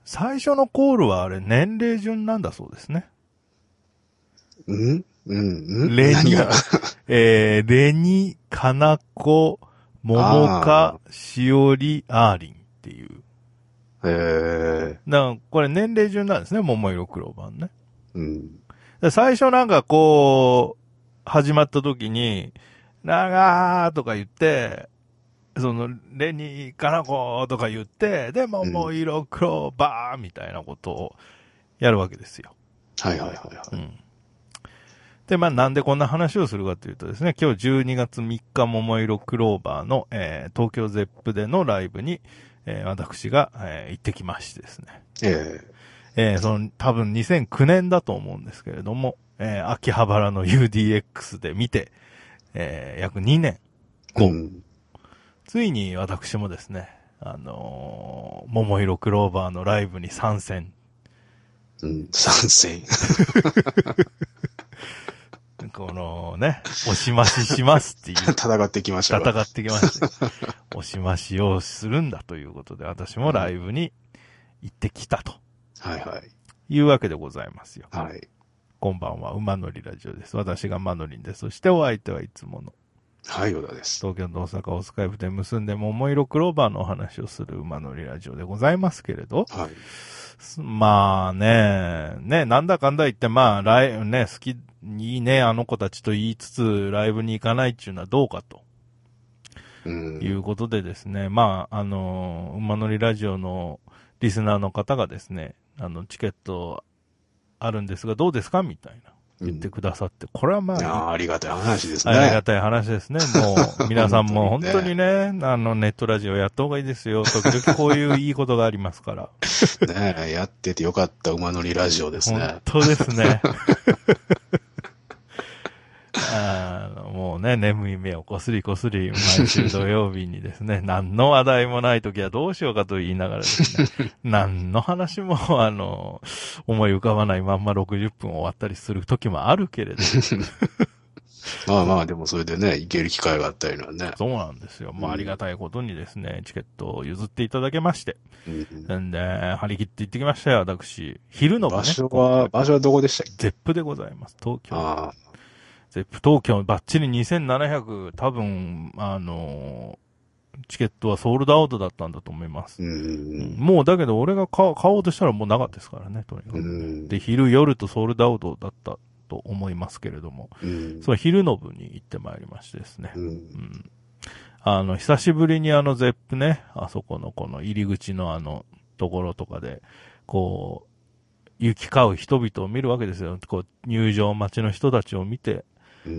最初のコールはあれ年齢順なんだそうですね。 レレニ、カナコ、モモカ、シオリ、アーリンっていう。だからこれ年齢順なんですね、桃色クローバーね。最初なんかこう、始まった時に、長ーとか言って、レニー、カナコとか言って、で、桃色クローバーみたいなことをやるわけですよ。で、なんでこんな話をするかというとですね、今日12月3日桃色クローバーの、東京ゼップでのライブに、私が、行ってきましてですね。多分2009年だと思うんですけれども、秋葉原の UDX で見て、約2年後、ついに私もですね、桃色クローバーのライブに参戦。 参戦。 このね、押し増ししますっていう。 戦ってきました。 戦ってきました。押し増しをするんだということで、私もライブに行ってきたと。いうわけでございますよ。こんばんは、馬乗りラジオです。私がマノリンです。そしてお相手はいつもの。 小田です。 東京と大阪をスカイプで結んで桃色クローバーのお話をする馬乗りラジオでございますけれど。なんだかんだ言って、好き、いいね、あの子たちと言いつつ、ライブに行かないっていうのはどうかと。いうことでですね、馬乗りラジオのリスナーの方がですね、チケットあるんですがどうですかみたいな言ってくださって、これはありがたい話ですね。 ありがたい話ですね。もう、皆さんも本当にね、ネットラジオやった方がいいですよ。時々こういういいことがありますから。 ねやっててよかった馬乗りラジオですね。 本当ですね。もうね、眠い目をこすりこすり、毎週土曜日にですね、何の話題もないときはどうしようかと言いながらですね、何の話も、思い浮かばないまんま60分終わったりするときもあるけれど。 でもそれでね、行ける機会があったりのはね。 そうなんですよ。ありがたいことにですね、チケットを譲っていただけまして。んで、張り切って行ってきましたよ、私。昼の部ね。 場所はどこでしたっけ？ ゼップでございます、東京。ゼップ東京、バッチリ2700、多分、チケットはソールドアウトだったんだと思います。もうだけど俺が買おうとしたらもうなかったですからね、とにかく。で、昼夜とソールドアウトだったと思いますけれども、その昼の部に行ってまいりましてですね。久しぶりにゼップね、あそこのこの入り口のところとかで、こう、行き交う人々を見るわけですよ。こう、入場待ちの人たちを見て、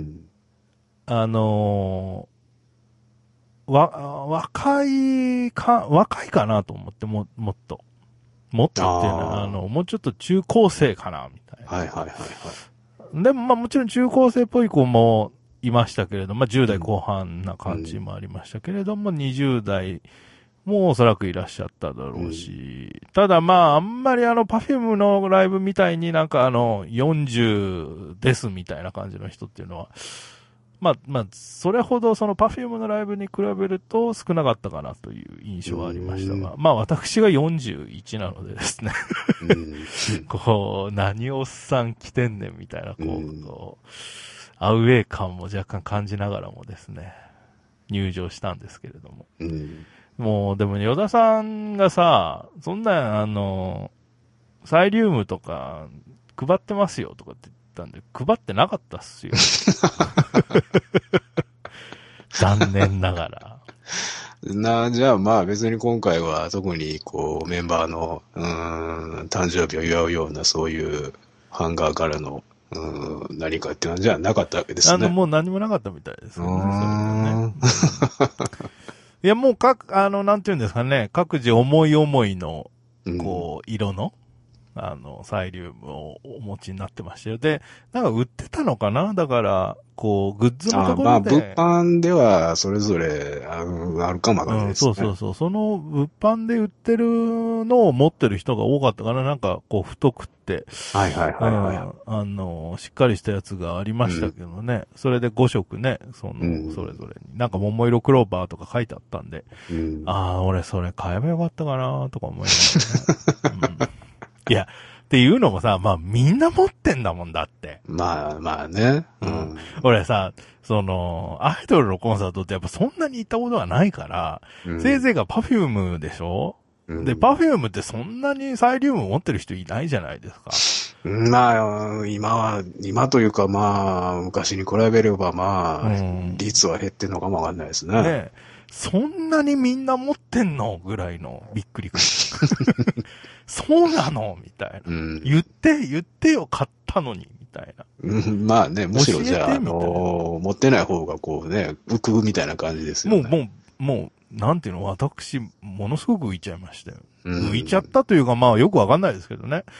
若いかなと思って、もっとっていうのは、もうちょっと中高生かな、みたいな。でももちろん中高生っぽい子もいましたけれども、10代後半な感じもありましたけれども、20代もおそらくいらっしゃっただろうし、ただあんまりパフュームのライブみたいになんか40ですみたいな感じの人っていうのは、それほどそのパフュームのライブに比べると少なかったかなという印象はありましたが、私が41なのでですね、こう、何おっさん来てんねんみたいな、こう、アウェー感も若干感じながらもですね、入場したんですけれども。もう、でも、与田さんがさ、そんな、サイリウムとか、配ってますよとかって言ったんで、配ってなかったっすよ。残念ながら。 じゃあ別に今回は特にこう、メンバーの、誕生日を祝うようなそういうハンガーからの、何かっていうのじゃなかったわけですね。 もう何もなかったみたいですよね。いや、もうなんていうんですかね、各自思い思いの、こう、色の、サイリウムをお持ちになってましたよ。で、なんか売ってたのかな？だから、こう、グッズのところで。 物販ではそれぞれあるかもわかんないですね。 そう。その物販で売ってるのを持ってる人が多かったから、なんか、こう、太くって、しっかりしたやつがありましたけどね。それで5色ね、それぞれに。なんか、桃色クローバーとか書いてあったんで、俺それ買えばよかったかなとか思いながらね。 いや、っていうのもさ、まあみんな持ってんだもんだって。 まあね。うん。 俺さ、アイドルのコンサートってやっぱそんなに行ったことがないから、せいぜいがパフュームでしょ、で、パフュームってそんなにサイリウム持ってる人いないじゃないですか。 まあ、今というかまあ、昔に比べればまあ、率は減ってんのかもわかんないですね。 ね、そんなにみんな持ってんのぐらいのびっくりくる。そうなのみたいな、言ってよ、買ったのに、みたいな。 まあね、むしろじゃあ、持ってない方がこうね、浮くみたいな感じですよね。 もう、なんていうの、私、ものすごく浮いちゃいましたよ。浮いちゃったというか、まあよくわかんないですけどね。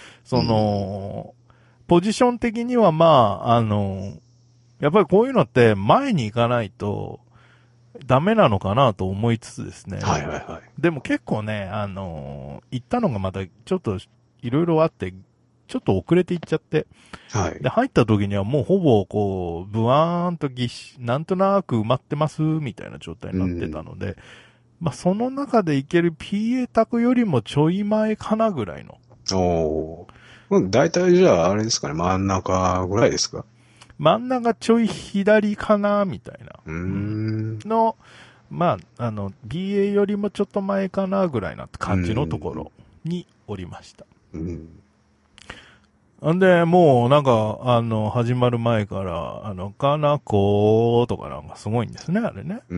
ポジション的にはまあ、やっぱりこういうのって前に行かないとダメなのかなと思いつつですね。 はいはいはい。 でも結構ね、行ったのがまたちょっといろいろあって、ちょっと遅れて行っちゃって。はい。で、入った時にはもうほぼこう、ブワーンとなんとなく埋まってます、みたいな状態になってたので、まあその中で行ける PA 卓よりもちょい前かなぐらいの。 おー。だいたいじゃああれですかね、真ん中ぐらいですか？ 真ん中ちょい左かな、みたいな。の、まあ、BA よりもちょっと前かな、ぐらいな感じのところにおりました。んで、もうなんか、始まる前から、かなことかなんかすごいんですね、あれね。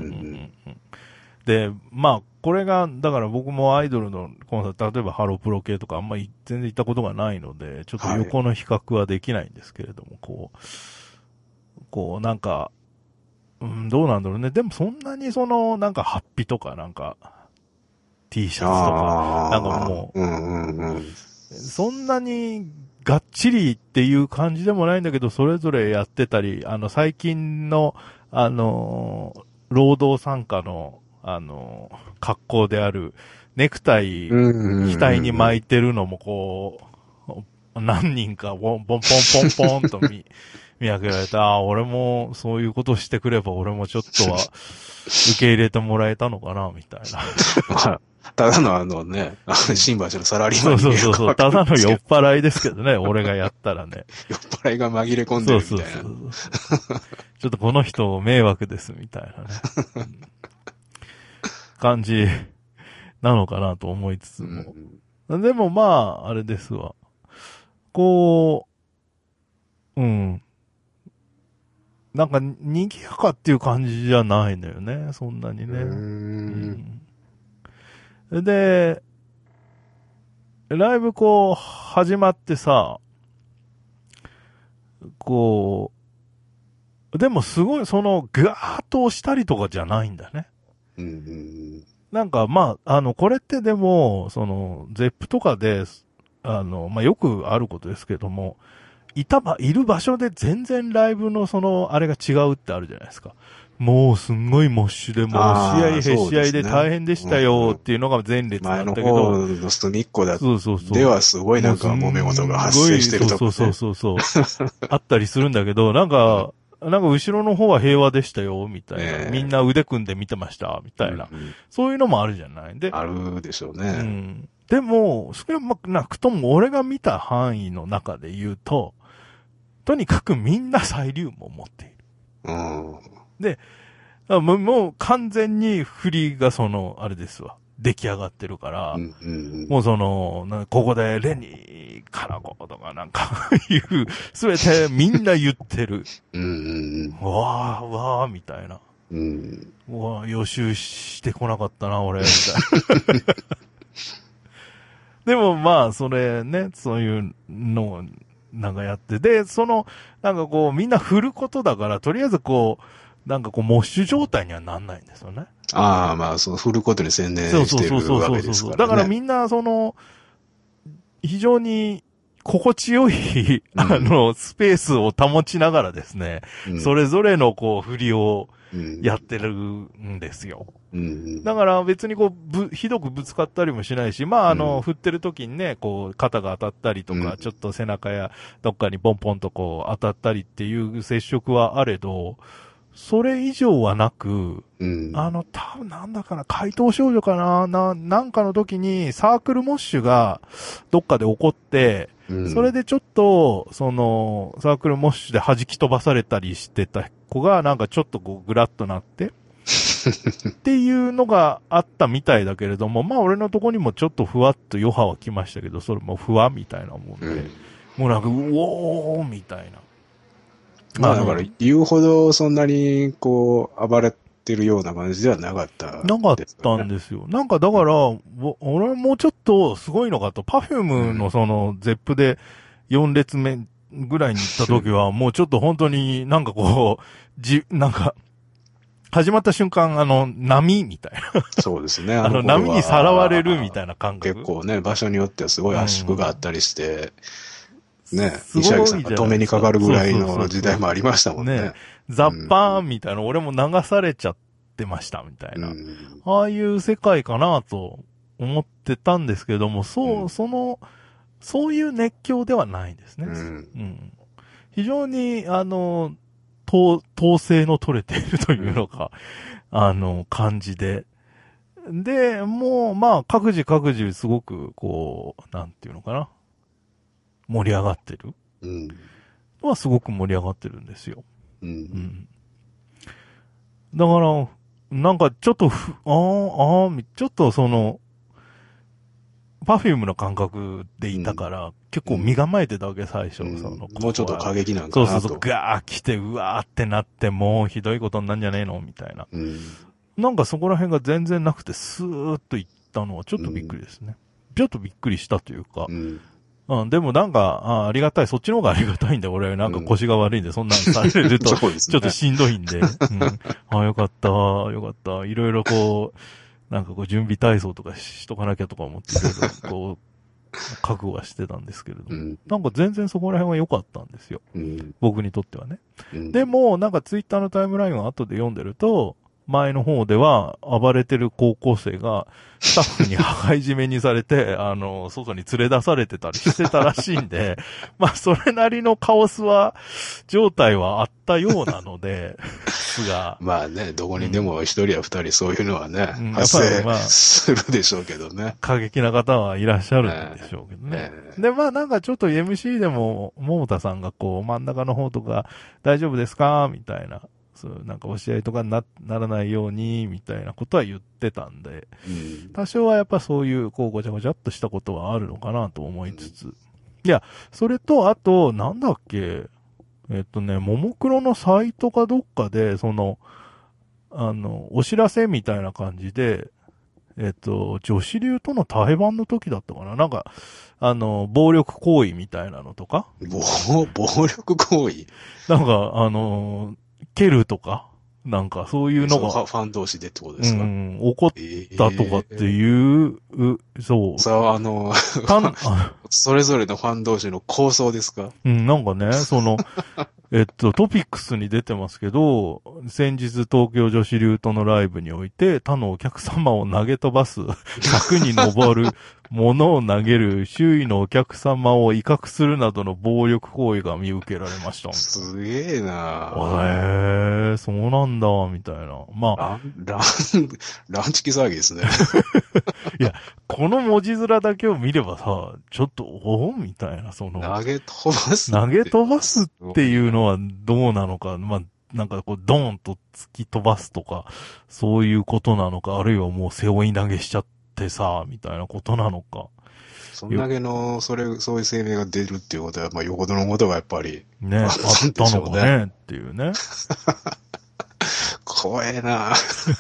で、まあ、これが、だから僕もアイドルのコンサート、例えばハロプロ系とかあんまり全然行ったことがないので、ちょっと横の比較はできないんですけれども、こう、なんか、どうなんだろうね。でもそんなになんかハッピーとかなんか、T シャツとか、なんかもう、そんなにがっちりっていう感じでもないんだけど、それぞれやってたり、最近の、労働参加の、格好である、ネクタイ、額に巻いてるのもこう、何人かポンポンポンポンと見分けられた。俺もそういうことしてくれば俺もちょっとは受け入れてもらえたのかな、みたいな。 ただのね、新橋のサラリーマンそう。ただの酔っ払いですけどね、俺がやったらね。 酔っ払いが紛れ込んでるみたいな。 ちょっとこの人迷惑です、みたいなね。感じなのかなと思いつつも。でもまあ、あれですわ。こう、なんか、賑やかっていう感じじゃないのよね、そんなにね。で、ライブこう、始まってさ、こう、でもすごいガーッと押したりとかじゃないんだね。なんかまあ、これってでも、ゼップとかで、まあよくあることですけども、いる場所で全然ライブのあれが違うってあるじゃないですか。もうすんごいモッシュで、もう試合へ試合で大変でしたよっていうのが前列なんだけど。 前の方の隅っこだではすごいなんか揉め事が発生してるとか、ね。 そう。あったりするんだけど、なんか後ろの方は平和でしたよ、みたいな。みんな腕組んで見てました、みたいな。そういうのもあるじゃない。で、 あるでしょうね。 でも、少なくとも俺が見た範囲の中で言うと、とにかくみんなサイリウムを持っている。で、もう完全に振りがあれですわ。出来上がってるから、もうここでレニー、カナコとかなんかすべてみんな言ってる。わー、みたいな。うわー、予習してこなかったな、俺、みたいな。でもまあ、それね、そういうのをなんかやって、で、なんかこう、みんな振ることだから、とりあえずこう、なんかこう、モッシュ状態にはなんないんですよね。 ああ、まあ、振ることに専念してるわけですからね。 だからみんな、非常に心地よい、スペースを保ちながらですね、それぞれのこう、振りをやってるんですよ。だから別にこう、ひどくぶつかったりもしないし、まあ振ってる時にね、こう、肩が当たったりとか、ちょっと背中やどっかにポンポンとこう、当たったりっていう接触はあれど、 それ以上はなく、 うん。 多分なんだかな、怪盗少女かな、なんかの時にサークルモッシュがどっかで起こって、 うん、 それでちょっと、サークルモッシュで弾き飛ばされたりしてた子が、なんかちょっとこうグラッとなって、っていうのがあったみたいだけれども、まあ俺のとこにもちょっとふわっと余波は来ましたけど、それもふわみたいなもんで、もうなんか、うおーみたいな。 まあだから言うほどそんなにこう暴れてるような感じではなかった、 ね。なかったんですよ。なんかだから、俺はもうちょっとすごいのかと、パフュームのゼップで4列目ぐらいに行った時は、もうちょっと本当になんかこう、なんか、始まった瞬間、波みたいな。 そうですね。 波にさらわれるみたいな感覚。 結構ね、場所によってはすごい圧縮があったりして、ね、西脇さんが止めにかかるぐらいの時代もありましたもんね。 ね、ザッパーンみたいな、俺も流されちゃってましたみたいな。ああいう世界かなと思ってたんですけども、そういう熱狂ではないですね。非常に、統制の取れているというのか、感じで。で、もう、まあ、各自すごく、こう、なんていうのかな。盛り上がってる。はすごく盛り上がってるんですよ。だから、なんかちょっとちょっとパフュームの感覚でいたから、結構身構えてたわけ、最初。 もうちょっと過激なんかなと。 そうガー来て、うわーってなって、もうひどいことになんじゃねえのみたいな。なんかそこら辺が全然なくて、スーッといったのはちょっとびっくりですね。ちょっとびっくりしたというか、でもなんか、ありがたい。そっちの方がありがたいんで、俺なんか腰が悪いんで、そんなんされると、ちょっとしんどいんで。よかった。いろいろこう、なんかこう準備体操とかしとかなきゃとか思って、こう、覚悟はしてたんですけれども。なんか全然そこら辺は良かったんですよ。僕にとってはね。でも、なんかツイッターのタイムラインを後で読んでると、前の方では暴れてる高校生がスタッフに羽交い締めにされて、外に連れ出されてたりしてたらしいんで、まあそれなりのカオス状態はあったようなので、 まあね、どこにでも一人や二人そういうのはね、発生するでしょうけどね。 過激な方はいらっしゃるんでしょうけどね。で、まあなんかちょっと MC でも、桃田さんがこう真ん中の方とか大丈夫ですかみたいな。なんか押し合いとかにならないように、みたいなことは言ってたんで、多少はやっぱそういう、こう、ごちゃごちゃっとしたことはあるのかなと思いつつ。いや、それと、あと、なんだっけ、ももクロのサイトかどっかで、お知らせみたいな感じで、女子流との対バンの時だったかななんか、暴力行為みたいなのとか暴力行為なんか、蹴るとか、なんかそういうのが。 ファン同士でってことですか？ 起こったとかっていう、そう。 さあ、それぞれのファン同士の構想ですか？ なんかね、トピックスに出てますけど、先日東京女子流とのライブにおいて他のお客様を投げ飛ばす、100に上る物を投げる周囲のお客様を威嚇するなどの暴力行為が見受けられました。 すげえなそうなんだ、みたいな。まあ。 ランチキ騒ぎですね。 いや、この文字面だけを見ればさ、ちょっと、みたいな、 投げ飛ばすっていうのはどうなのか、まあ、なんかこう、ドーンと突き飛ばすとか、そういうことなのか、あるいはもう背負い投げしちゃってさ、みたいなことなのか。 そんだけの、そういう声明が出るっていうことは、まあ、よほどのことがやっぱり。 ね、あったのかね、っていうね。 怖えな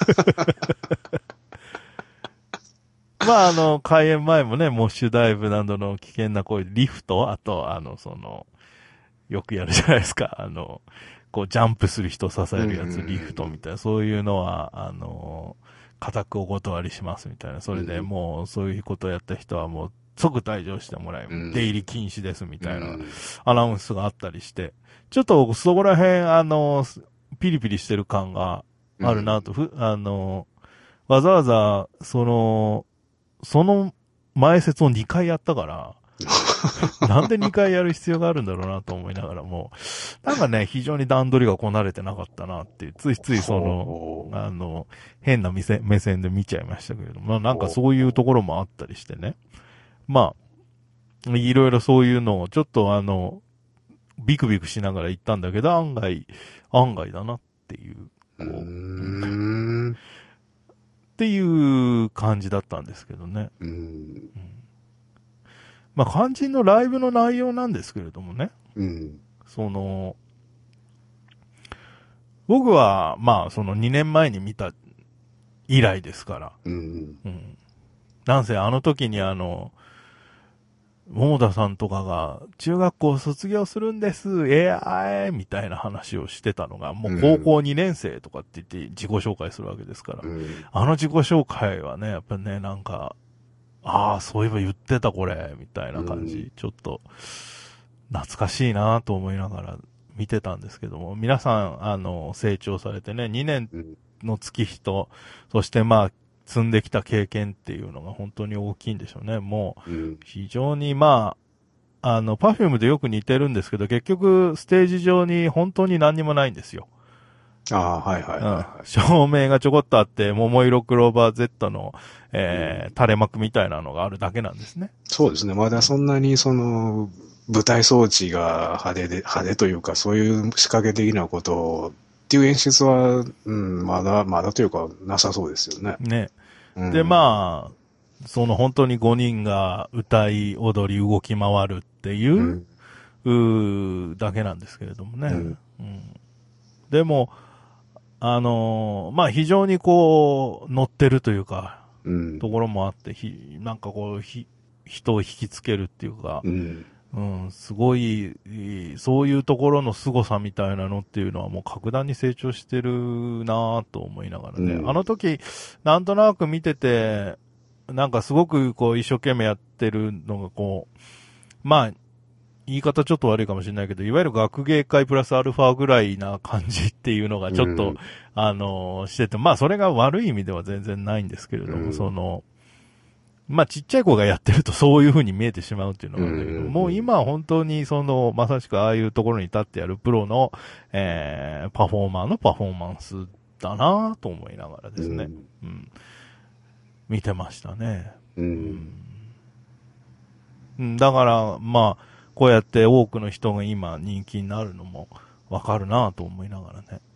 まあ、開演前もね、モッシュダイブなどの危険な行為、リフト、あと、よくやるじゃないですか。こう、ジャンプする人を支えるやつ、リフトみたいな、そういうのは、固くお断りしますみたいな。それでもう、そういうことをやった人はもう、即退場してもらい、出入り禁止ですみたいな、アナウンスがあったりして、ちょっと、そこら辺、ピリピリしてる感があるなと、わざわざ、その前説を2回やったから、 なんで2回やる必要があるんだろうなと思いながらも、なんかね、非常に段取りがこなれてなかったなっていう、ついつい変な目線で見ちゃいましたけれども、なんかそういうところもあったりしてね。まあ、いろいろそういうのを、ちょっとビクビクしながら行ったんだけど、案外だなっていう。っていう感じだったんですけどね。まあ肝心のライブの内容なんですけれどもね。僕は、まあ2年前に見た以来ですから。なんせあの時に桃田さんとかが中学校卒業するんです、みたいな話をしてたのが、もう高校2年生とかって言って自己紹介するわけですから。あの自己紹介はね、やっぱね、なんか、そういえば言ってたこれ、みたいな感じ。ちょっと、懐かしいなと思いながら見てたんですけども、皆さん、成長されてね、2年の月日と、そしてまあ、積んできた経験っていうのが本当に大きいんでしょうね。もう、非常にまあ、パフュームでよく似てるんですけど、結局、ステージ上に本当に何にもないんですよ。照明がちょこっとあって、桃色クローバー Z の、垂れ幕みたいなのがあるだけなんですね。 そうですね。まだそんなに舞台装置が派手というか、そういう仕掛け的なことを、っていう演出は、まだというか、なさそうですよね。 ね。で、まあ、本当に5人が歌い、踊り、動き回るっていう、だけなんですけれどもね。でも、まあ非常にこう、乗ってるというか、ところもあって、なんかこう、人を引きつけるっていうか、すごい、そういうところの凄さみたいなのっていうのはもう格段に成長してるなぁと思いながらね。あの時、なんとなく見てて、なんかすごくこう一生懸命やってるのがこう、まあ、言い方ちょっと悪いかもしれないけど、いわゆる学芸会プラスアルファぐらいな感じっていうのがちょっと、してて、まあそれが悪い意味では全然ないんですけれども、まあちっちゃい子がやってるとそういう風に見えてしまうっていうのがあるんだけど、もう今は本当にまさしくああいうところに立ってやるプロの、パフォーマーのパフォーマンスだなと思いながらですね、見てましたね。だから、まあ、こうやって多くの人が今人気になるのもわかるなと思いながらね。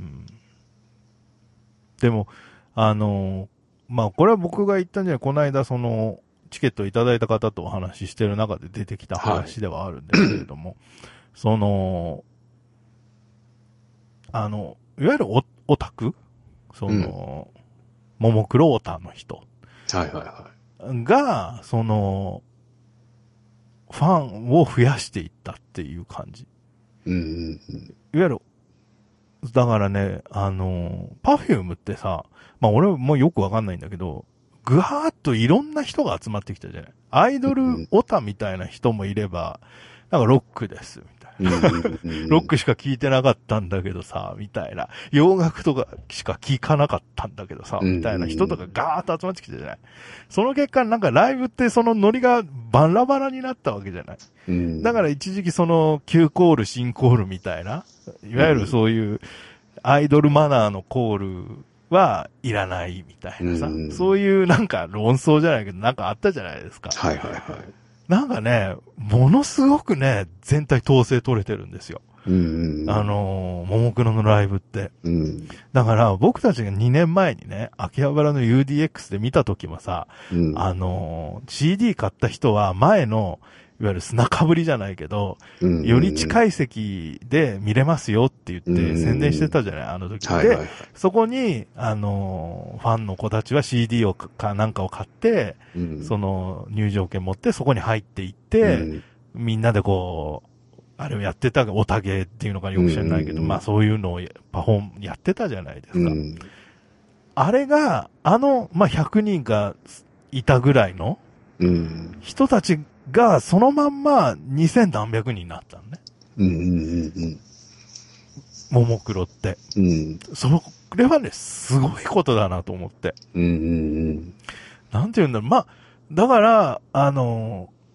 でも、まあ、これは僕が言ったんじゃない、この間チケットをいただいた方とお話ししてる中で出てきた話ではあるんですけれども、いわゆるオタクももクロオタの人。が、ファンを増やしていったっていう感じ。いわゆる、だからね、パフュームってさ、まあ俺もよくわかんないんだけど、ぐわーっといろんな人が集まってきたじゃない。アイドルオタみたいな人もいれば、なんかロックです、みたいな。ロックしか聞いてなかったんだけどさ、みたいな。洋楽とかしか聞かなかったんだけどさ、みたいな人とかガーッと集まってきたじゃない。その結果、なんかライブってそのノリがバラバラになったわけじゃない。だから一時期旧コール、新コールみたいな、いわゆるそういうアイドルマナーのコールはいらないみたいなさ、そういうなんか論争じゃないけど、なんかあったじゃないですか。なんかね、ものすごくね、全体統制取れてるんですよ。ももクロのライブって。だから僕たちが2年前にね、秋葉原の UDX で見た時もさ、CD 買った人は前の、いわゆる砂かぶりじゃないけど、より近い席で見れますよって言って宣伝してたじゃない、あの時。で、そこに、ファンの子たちは CD をなんかを買って、入場券持ってそこに入っていって、みんなでこう、あれをやってたオタゲっていうのかよく知らないけど、まあそういうのをやってたじゃないですか。あれが、まあ100人がいたぐらいの人たちがそのまんま2000何百人になったのね。ももクロって。それはね、すごいことだなと思って。なんて言うんだろう。まあ、だから、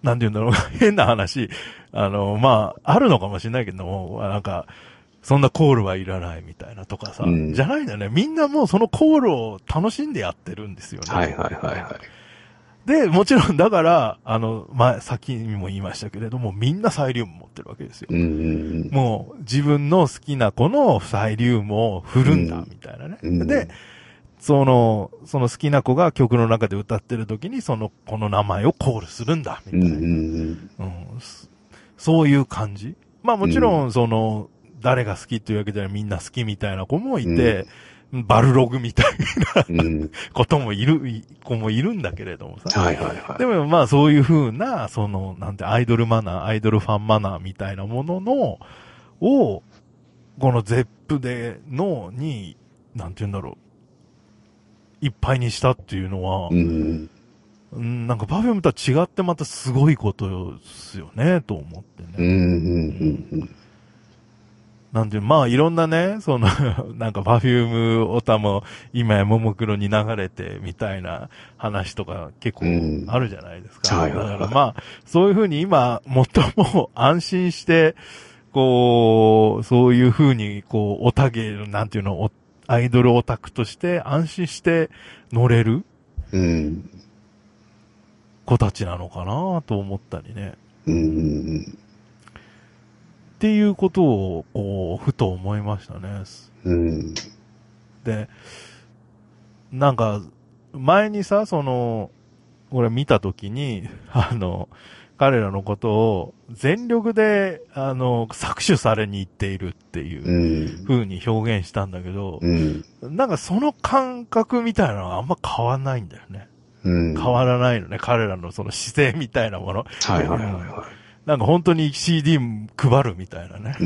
なんて言うんだろう、変な話、まあ、あるのかもしれないけども、なんか、そんなコールはいらないみたいなとかさ、じゃないんだよね。みんなもうそのコールを楽しんでやってるんですよね。 はいはいはいはい。 で、もちろんだから、先にも言いましたけれども、みんなサイリウム持ってるわけですよ。もう自分の好きな子のサイリウムを振るんだ、みたいなね。で、その好きな子が曲の中で歌ってる時に、この名前をコールするんだ、みたいな。そういう感じ。まあもちろん、誰が好きっていうわけではみんな好きみたいな子もいて、バルログみたいなことも子もいるんだけれどもさ。 はいはいはい。 でもまあそういう風な、なんてアイドルマナー、アイドルファンマナーみたいなものを、このゼップに、なんて言うんだろう、いっぱいにしたっていうのは、なんかパフュームとは違ってまたすごいことですよね、と思ってね。なんで、まあいろんなね、なんかパフュームオタも今やももクロに流れてみたいな話とか結構あるじゃないですか。だからまあ、そういうふうに今、最も安心して、そういうふうに、オタゲー、なんていうの、アイドルオタクとして安心して乗れる子たちなのかなと思ったりね。っていうことを、ふと思いましたね。で、なんか、前にさ、俺見たときに、彼らのことを全力で、搾取されに行っているっていう風に表現したんだけど、なんかその感覚みたいなのはあんま変わんないんだよね。変わらないのね、彼らのその姿勢みたいなもの。 はいはいはいはい。 なんか本当に CD 配るみたいなね。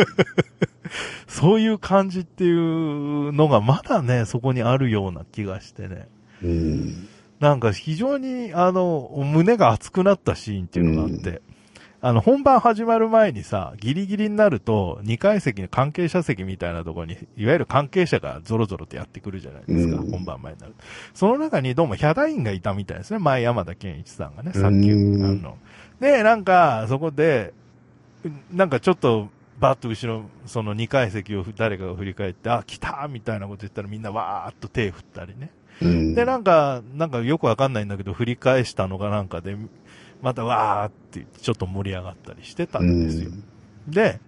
そういう感じっていうのがまだね、そこにあるような気がしてね。なんか非常に胸が熱くなったシーンっていうのがあって、本番始まる前にさ、ギリギリになると、2階席の関係者席みたいなところに、いわゆる関係者がゾロゾロとやってくるじゃないですか、本番前になる。その中にどうもヒャダインがいたみたいですね、前山田健一さんがね、さっきで、なんか、そこで、なんかちょっと、バッと後ろ、その2階席を誰かが振り返って、あ、来たみたいなこと言ったらみんなわーっと手振ったりね。で、なんかよくわかんないんだけど、振り返したのがなんかで、またわーって言ってちょっと盛り上がったりしてたんですよ。で、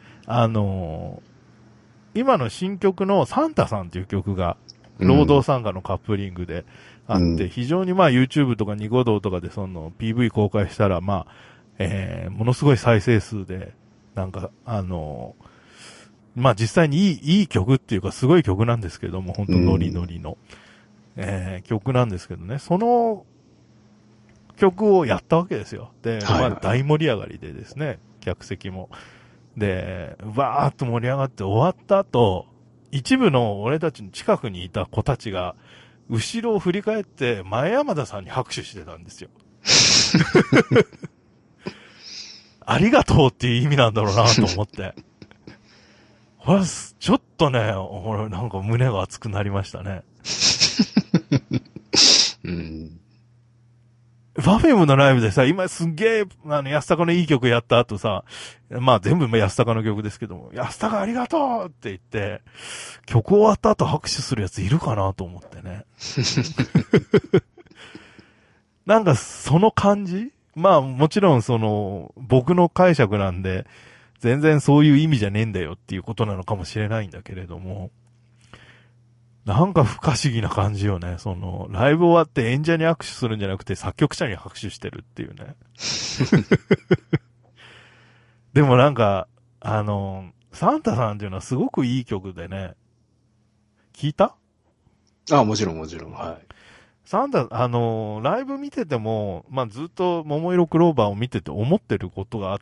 今の新曲のサンタさんっていう曲が、労働参加のカップリングであって、非常にまあ YouTube とかニコ動とかでその PV 公開したら、まあ、ものすごい再生数で、なんか、まあ実際にいい曲っていうかすごい曲なんですけども、本当ノリノリの、曲なんですけどね、その曲をやったわけですよ。で、まあ大盛り上がりでですね、客席も。で、わーっと盛り上がって終わった後、一部の俺たちの近くにいた子たちが、後ろを振り返って前山田さんに拍手してたんですよ。ありがとうっていう意味なんだろうなと思って。これちょっとね、俺なんか胸が熱くなりましたね。パフェムのライブでさ、今すっげえ、安高のいい曲やった後さ、まあ全部安高の曲ですけども、安高ありがとうって言って、曲終わった後拍手するやついるかなと思ってね。なんかその感じ？まあもちろん僕の解釈なんで、全然そういう意味じゃねえんだよっていうことなのかもしれないんだけれども、なんか不可思議な感じよね。ライブ終わって演者に握手するんじゃなくて作曲者に拍手してるっていうね。でもなんか、サンタさんっていうのはすごくいい曲でね。聞いた？ あ、もちろんもちろん、はい。 サンタ、ライブ見てても、まあ、ずっと桃色クローバーを見てて思ってることがあって、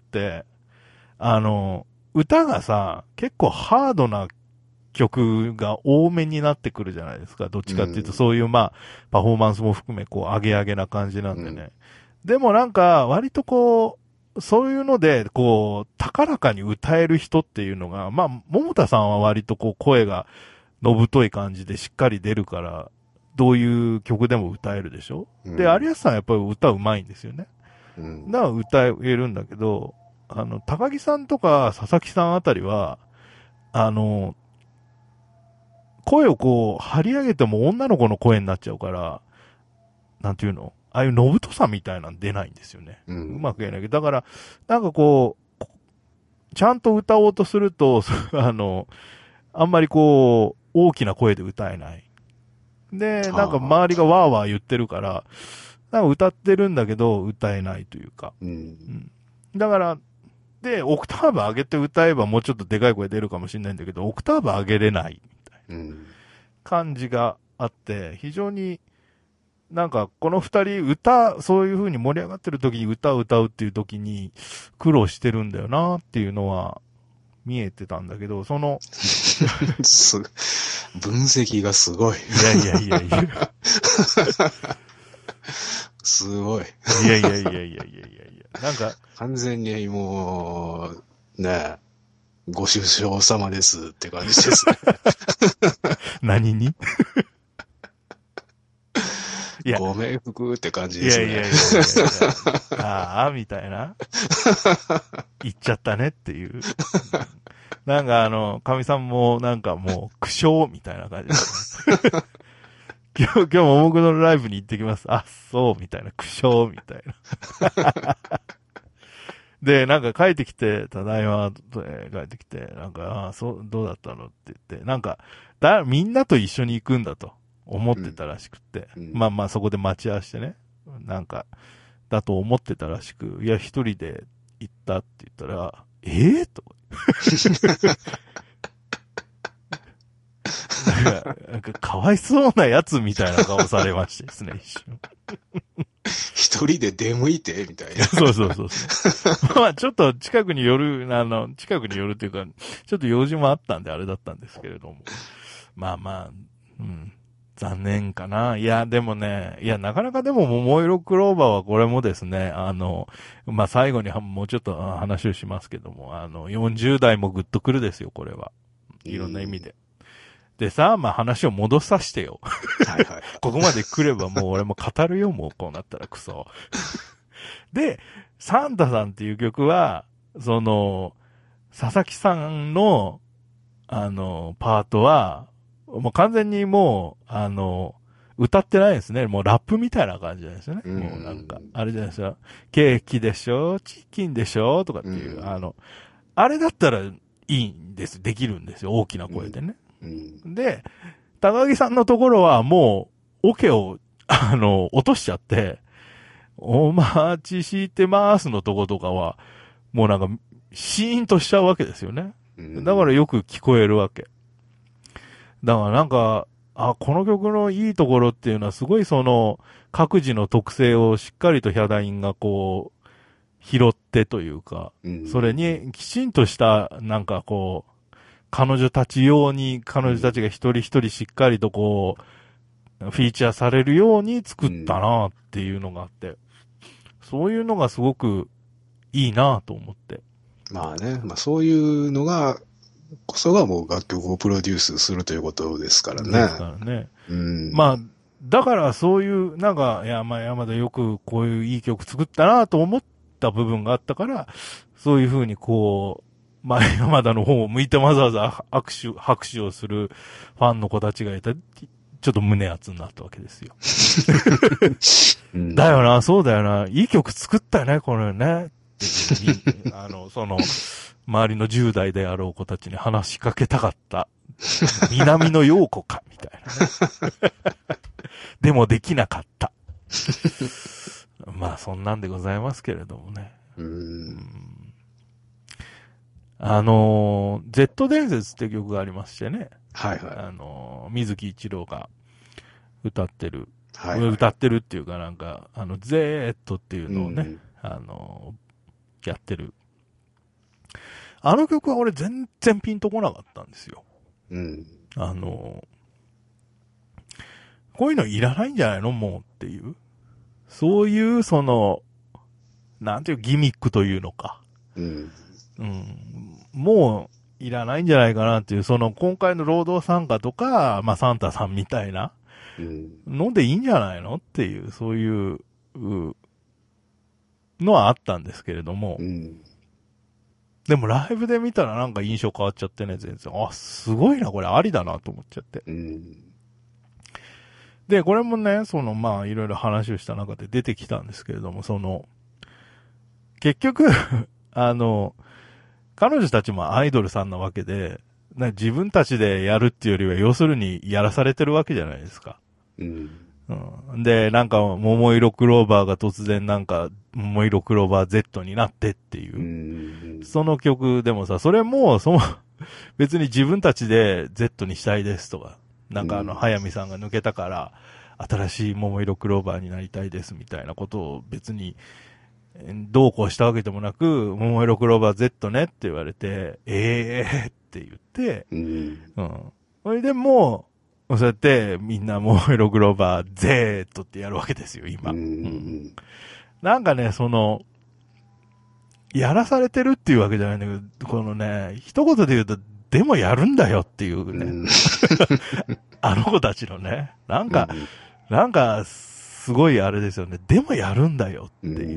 歌がさ、結構ハードな曲が多めになってくるじゃないですか。どっちかっていうと、そういうまあ、パフォーマンスも含め、アゲアゲな感じなんでね。でもなんか、割とそういうので、高らかに歌える人っていうのが、まあ、桃田さんは割と声がのぶとい感じでしっかり出るから、どういう曲でも歌えるでしょ、で、有安さんはやっぱり歌うまいんですよね。 だから歌えるんだけど、高木さんとか佐々木さんあたりは、声をこう、張り上げても女の子の声になっちゃうから、なんていうの？ああいうのぶとさみたいなの出ないんですよね。うまく言えないけど。だから、なんかこう、ちゃんと歌おうとすると、あんまりこう、大きな声で歌えない。で、なんか周りがワーワー言ってるから、なんか歌ってるんだけど、歌えないというか。だから、で、オクターブ上げて歌えばもうちょっとでかい声出るかもしれないんだけど、オクターブ上げれないみたいな感じがあって、非常になんかこの二人そういう風に盛り上がってる時に歌を歌うっていう時に苦労してるんだよなっていうのは見えてたんだけど、分析がすごい。 いや。 すごい。 いや。なんか。 完全にもう、ねえ、ご愁傷様ですって感じですね。 何にいや。ご冥福って感じですね。いや。 ああ、みたいな。言っちゃったねっていう。なんか神さんもなんかもう苦笑みたいな感じです、ね。今日も僕のライブに行ってきます。あ、そう、みたいな。苦笑、みたいな。で、なんか帰ってきて、ただいま、帰ってきて、なんか、どうだったのって言って、なんか、みんなと一緒に行くんだと思ってたらしくって、まあそこで待ち合わせてね、なんか、だと思ってたらしく、いや、一人で行ったって言ったら、と。なんかかわいそうなやつみたいな顔されましてですね、一瞬。 一人で出向いてみたいな。 そう。まあちょっと近くに寄るっていうか、ちょっと用事もあったんであれだったんですけれども。まあ、残念かな。いや、でもね、なかなかでも桃色クローバーはこれもですね、まあ最後にもうちょっと話をしますけども、40代もグッとくるですよ、これは。いろんな意味で。でさ、まあ話を戻させてよ。はいはい。ここまで来ればもう俺も語るよ、もうこうなったらクソ。で、サンタさんっていう曲は、佐々木さんの、パートは、もう完全にもう、歌ってないですね。もうラップみたいな感じですよね。もうなんか、あれじゃないですか。ケーキでしょチキンでしょとかっていう、あれだったらいいんです。できるんですよ。大きな声でね。で、高木さんのところはもう、オケを、落としちゃって、お待ちしてますのとことかは、もうなんか、シーンとしちゃうわけですよね。だからよく聞こえるわけ。だからなんか、この曲のいいところっていうのはすごい各自の特性をしっかりとヒャダインがこう、拾ってというか、それにきちんとした、なんかこう、彼女たち用に、彼女たちが一人一人しっかりとこう、フィーチャーされるように作ったなっていうのがあって、そういうのがすごくいいなと思って。 まあね、まあそういうのが、こそがもう楽曲をプロデュースするということですからね。ですからね。まあ、だからそういう、なんか、山田よくこういういい曲作ったなと思った部分があったから、そういうふうにこう、山田の方を向いてわざわざ拍手をするファンの子たちがいた、ちょっと胸熱になったわけですよ。だよな、そうだよな、いい曲作ったよね、これね。周りの10代であろう子たちに話しかけたかった。南野陽子か、みたいなね。でもできなかった。まあ、そんなんでございますけれどもね。Z 伝説って曲がありましてね。 はいはい。 水木一郎が歌ってる。 はいはい、 歌ってるっていうかなんか、Z っていうのをね、やってる。あの曲は俺全然ピンとこなかったんですよ。こういうのいらないんじゃないのもうっていう。そういうなんていうギミックというのか。もういらないんじゃないかなっていう、今回の労働参加とか、まあサンタさんみたいなのでいいんじゃないのっていう、そういう、 のはあったんですけれども、 うん。 でもライブで見たらなんか印象変わっちゃってね、全然。あ、すごいな、これありだなと思っちゃって。 うん。 で、これもね、まあ、いろいろ話をした中で出てきたんですけれども、結局、彼女たちもアイドルさんなわけで、自分たちでやるっていうよりは、要するにやらされてるわけじゃないですか。 うん。 うん、で、なんか、桃色クローバーが突然なんか、桃色クローバー Z になってっていう。 うん。 その曲でもさ、それも、別に自分たちで Z にしたいですとか、なんか早見さんが抜けたから、新しい桃色クローバーになりたいですみたいなことを別に、どうこうしたわけでもなく、桃色クローバー Z ねって言われて、って言って、 うん。 うん。それでもう、そうやってみんな桃色クローバー Z ってやるわけですよ、今。 うん。 うん、なんかね、やらされてるっていうわけじゃないんだけど、このね、一言で言うと、でもやるんだよっていうね。 うん、 あの子たちのね、なんか、すごいあれですよね。でもやるんだよっていう。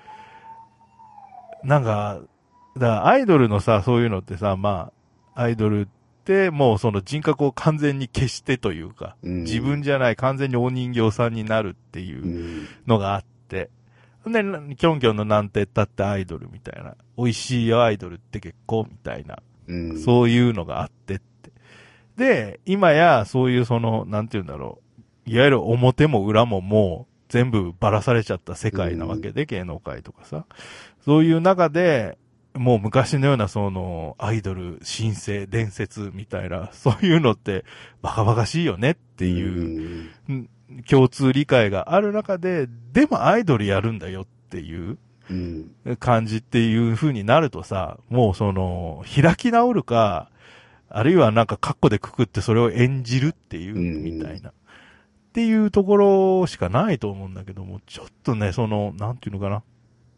なんか、だからアイドルのさ、そういうのってさ、まあ、アイドルってもうその人格を完全に消してというか、自分じゃない完全にお人形さんになるっていうのがあって、で、キョンキョンのなんてったってアイドルみたいな、美味しいよアイドルって結構みたいな、そういうのがあってって。で、今やそういうなんて言うんだろう、いわゆる表も裏ももう全部ばらされちゃった世界なわけで、芸能界とかさ。そういう中で、もう昔のようなアイドル、新生、伝説みたいな、そういうのってバカバカしいよねっていう、共通理解がある中で、でもアイドルやるんだよっていう感じっていう風になるとさ、もう開き直るか、あるいはなんかカッコでくくってそれを演じるっていう、みたいな。っていうところしかないと思うんだけども、ちょっとね、なんていうのかな。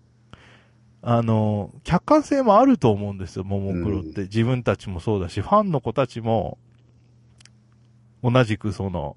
客観性もあると思うんですよ、ももクロって。自分たちもそうだし、ファンの子たちも、同じく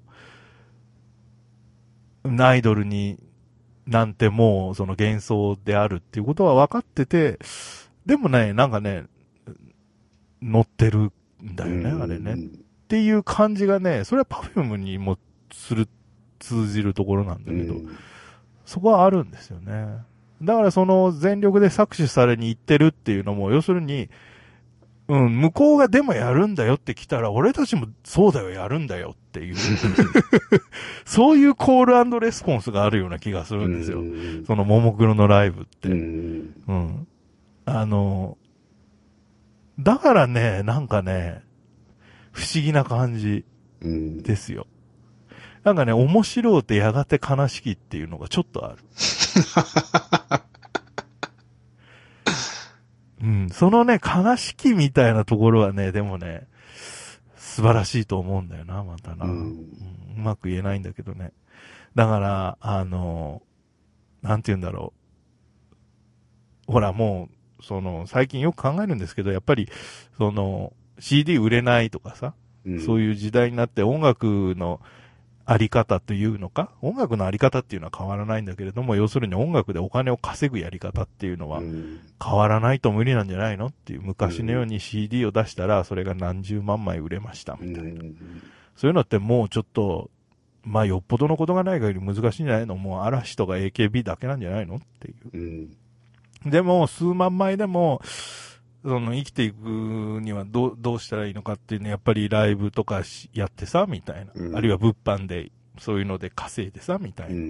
アイドルになんてもう幻想であるっていうことは分かってて、でもね、なんかね、乗ってるんだよね、あれね。っていう感じがね、それはパフュームにも通じるところなんだけど、そこはあるんですよね。だから全力で搾取されに行ってるっていうのも、要するに、向こうがでもやるんだよって来たら、俺たちもそうだよ、やるんだよっていう。そういうコール&レスポンスがあるような気がするんですよ。ももクロのライブって。だからね、なんかね、不思議な感じですよ。なんかね、面白うてやがて悲しきっていうのがちょっとある。そのね、悲しきみたいなところはね、でもね、素晴らしいと思うんだよな、またな。うまく言えないんだけどね。だから、なんて言うんだろう。ほら、もう、最近よく考えるんですけど、やっぱり、CD 売れないとかさ、そういう時代になって音楽のあり方というのか、音楽のあり方っていうのは変わらないんだけれども、要するに音楽でお金を稼ぐやり方っていうのは変わらないと無理なんじゃないのっていう、昔のように CD を出したらそれが何十万枚売れましたみたいな。そういうのってもうちょっと、まあよっぽどのことがない限り難しいんじゃないの？もう嵐とか AKB だけなんじゃないのっていう。でも数万枚でも、生きていくにはどうしたらいいのかっていうね、やっぱりライブとかやってさ、みたいな。あるいは物販で、そういうので稼いでさ、みたいな。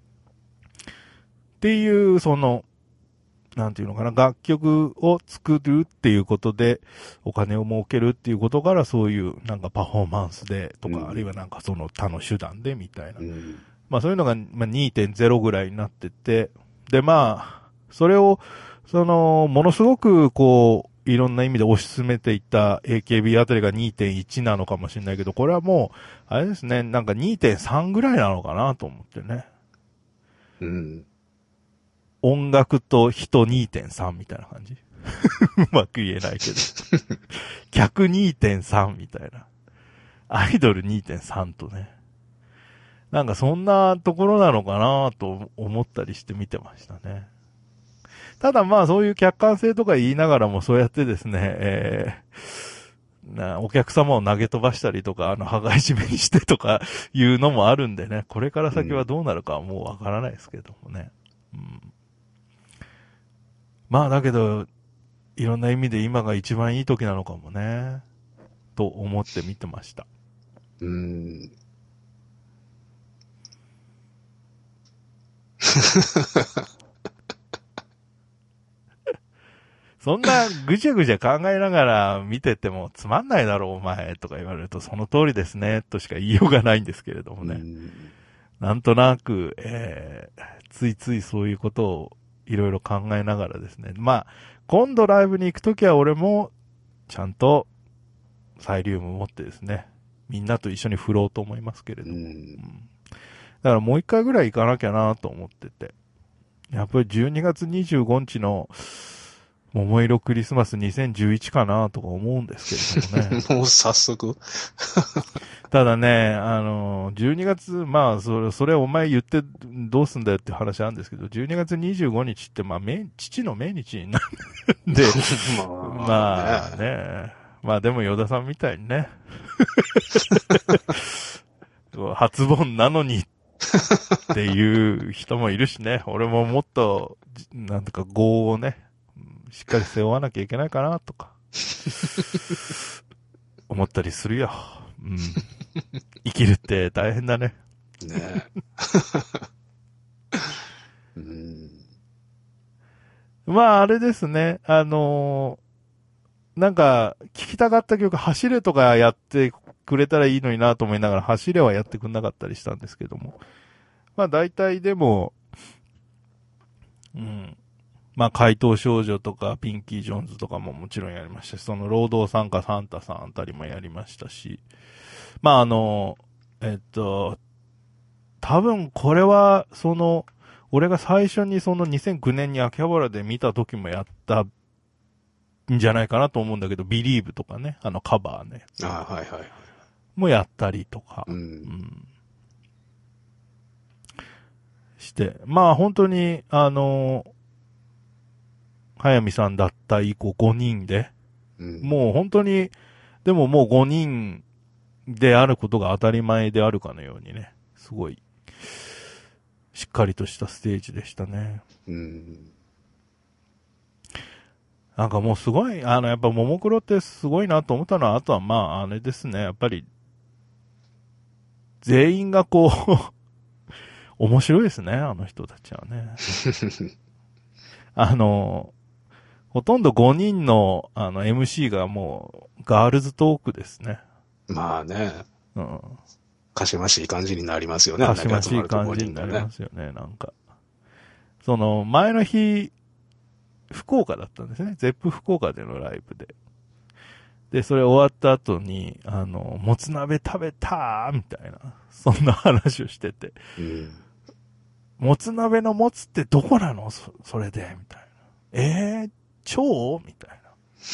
っていう、なんていうのかな、楽曲を作るっていうことで、お金を儲けるっていうことから、そういう、なんかパフォーマンスでとか、あるいはなんか他の手段でみたいな。まあそういうのが、まあ、2.0 ぐらいになってて、でまあ、それを、ものすごく、いろんな意味で推し進めていった AKB あたりが 2.1 なのかもしれないけど、これはもう、あれですね、なんか 2.3 ぐらいなのかなと思ってね。音楽と人 2.3 みたいな感じ。うまく言えないけど。客 2.3 みたいな。アイドル 2.3 とね。なんかそんなところなのかなと思ったりして見てましたね。 ただまあそういう客観性とか言いながらもそうやってですね、お客様を投げ飛ばしたりとか、羽交い締めにしてとかいうのもあるんでね、これから先はどうなるかはもうわからないですけどもね。うん、まあだけど、いろんな意味で今が一番いい時なのかもね、と思って見てました。そんなぐちゃぐちゃ考えながら見ててもつまんないだろうお前とか言われるとその通りですねとしか言いようがないんですけれどもね。なんとなく、ついついそういうことをいろいろ考えながらですね。まあ、今度ライブに行くときは俺もちゃんとサイリウム持ってですね、みんなと一緒に振ろうと思いますけれども。だからもう一回ぐらい行かなきゃなと思ってて。やっぱり12月25日の桃色クリスマス2011かなとか思うんですけれどもね。 もう早速ただね、12月、まあ、それお前言ってどうすんだよって話なんですけど、12月25日って、まあ、父の命日になるんで、まあね、まあでも与田さんみたいにね、初盆なのにっていう人もいるしね、俺ももっと、なんとか業をね、しっかり背負わなきゃいけないかなとか、思ったりするよ。うん。生きるって大変だね。 ねまあ、あれですね。なんか、聞きたかった曲、走れとかやってくれたらいいのになと思いながら、走れはやってくんなかったりしたんですけども。まあ、大体でも、うん。まあ、怪盗少女とか、ピンキー・ジョーンズとかももちろんやりましたし、その、労働参加サンタさんあたりもやりましたし、まあ、多分これは、俺が最初にその2009年に秋葉原で見た時もやったんじゃないかなと思うんだけど、Believe とかね、カバーね。 はいはい。 もやったりとか、して、まあ本当に、早見さんだった以降5人で、もう本当に、でももう5人であることが当たり前であるかのようにね、すごい、しっかりとしたステージでしたね。なんかもうすごい、やっぱももクロってすごいなと思ったのは、あとはまあ、あれですね、やっぱり、全員がこう、面白いですね、あの人たちはね。ほとんど5人の、MC がもう、ガールズトークですね。 まあね。かしましい感じになりますよね。 かしましい感じになりますよね、なんか。前の日、福岡だったんですね。ゼップ福岡でのライブで。で、それ終わった後に、もつ鍋食べたーみたいな、そんな話をしてて。もつ鍋のもつってどこなのそれでみたいな。腸みたいな。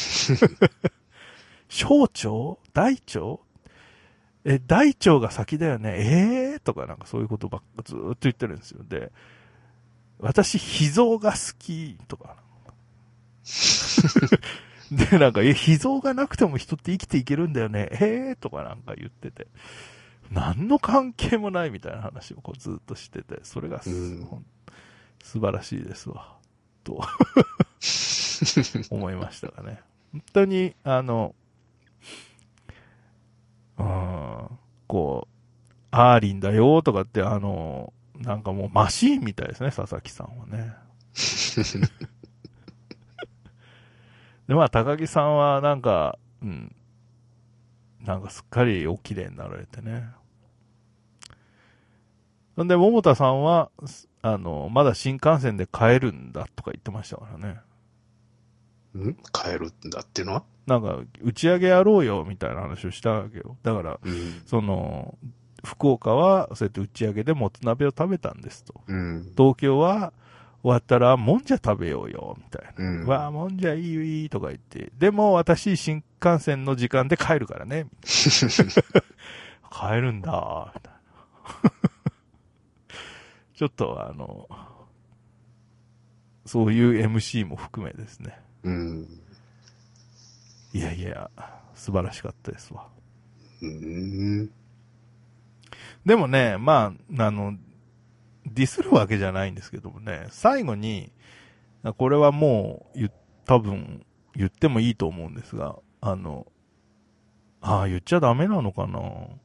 小腸大腸大腸が先だよね。とかなんかそういうことばっかずーっと言ってるんですよ。で、私、脾臓が好きとか。で、なんか、脾臓がなくても人って生きていけるんだよね。とかなんか言ってて。何の関係もないみたいな話をこうずっとしてて、それが素晴らしいですわ。と、思いましたがね。本当に、こう、アーリンだよとかってなんかもうマシーンみたいですね、佐々木さんはね。で、まあ、高木さんはなんか、なんかすっかりお綺麗になられてね。んで、桃田さんは、まだ新幹線で帰るんだとか言ってましたからね。 帰るんだっていうのはなんか、打ち上げやろうよ、みたいな話をしたわけよ。だから、福岡は、そうやって打ち上げでもつ鍋を食べたんですと。東京は、終わったら、もんじゃ食べようよ、みたいな。わあ、もんじゃいいよ、いい、とか言って。でも、私、新幹線の時間で帰るからね、みたいな。帰るんだ、みたいな。ちょっと、 そういう MC も含めですね。 うん。 いやいや、素晴らしかったですわ。でもね、まあ、ディスるわけじゃないんですけどもね、最後に、これはもう、多分、言ってもいいと思うんですが、言っちゃダメなのかな。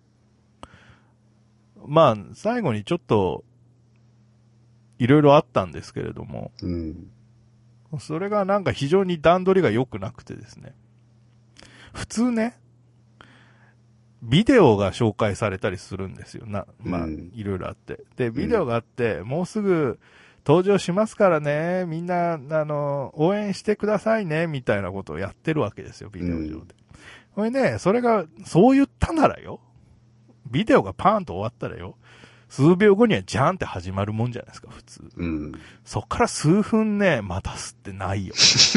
まあ、最後にちょっと、いろいろあったんですけれども、 うん。 それがなんか非常に段取りが良くなくてですね。普通ね、ビデオが紹介されたりするんですよ。まあ、いろいろあって。で、ビデオがあって、もうすぐ登場しますからね、みんな、応援してくださいね、みたいなことをやってるわけですよ、ビデオ上で。これね、それが、そう言ったならよ、ビデオがパーンと終わったらよ、数秒後にはジャーンって始まるもんじゃないですか、普通。 うん。 そっから数分ね、待たすってないよ。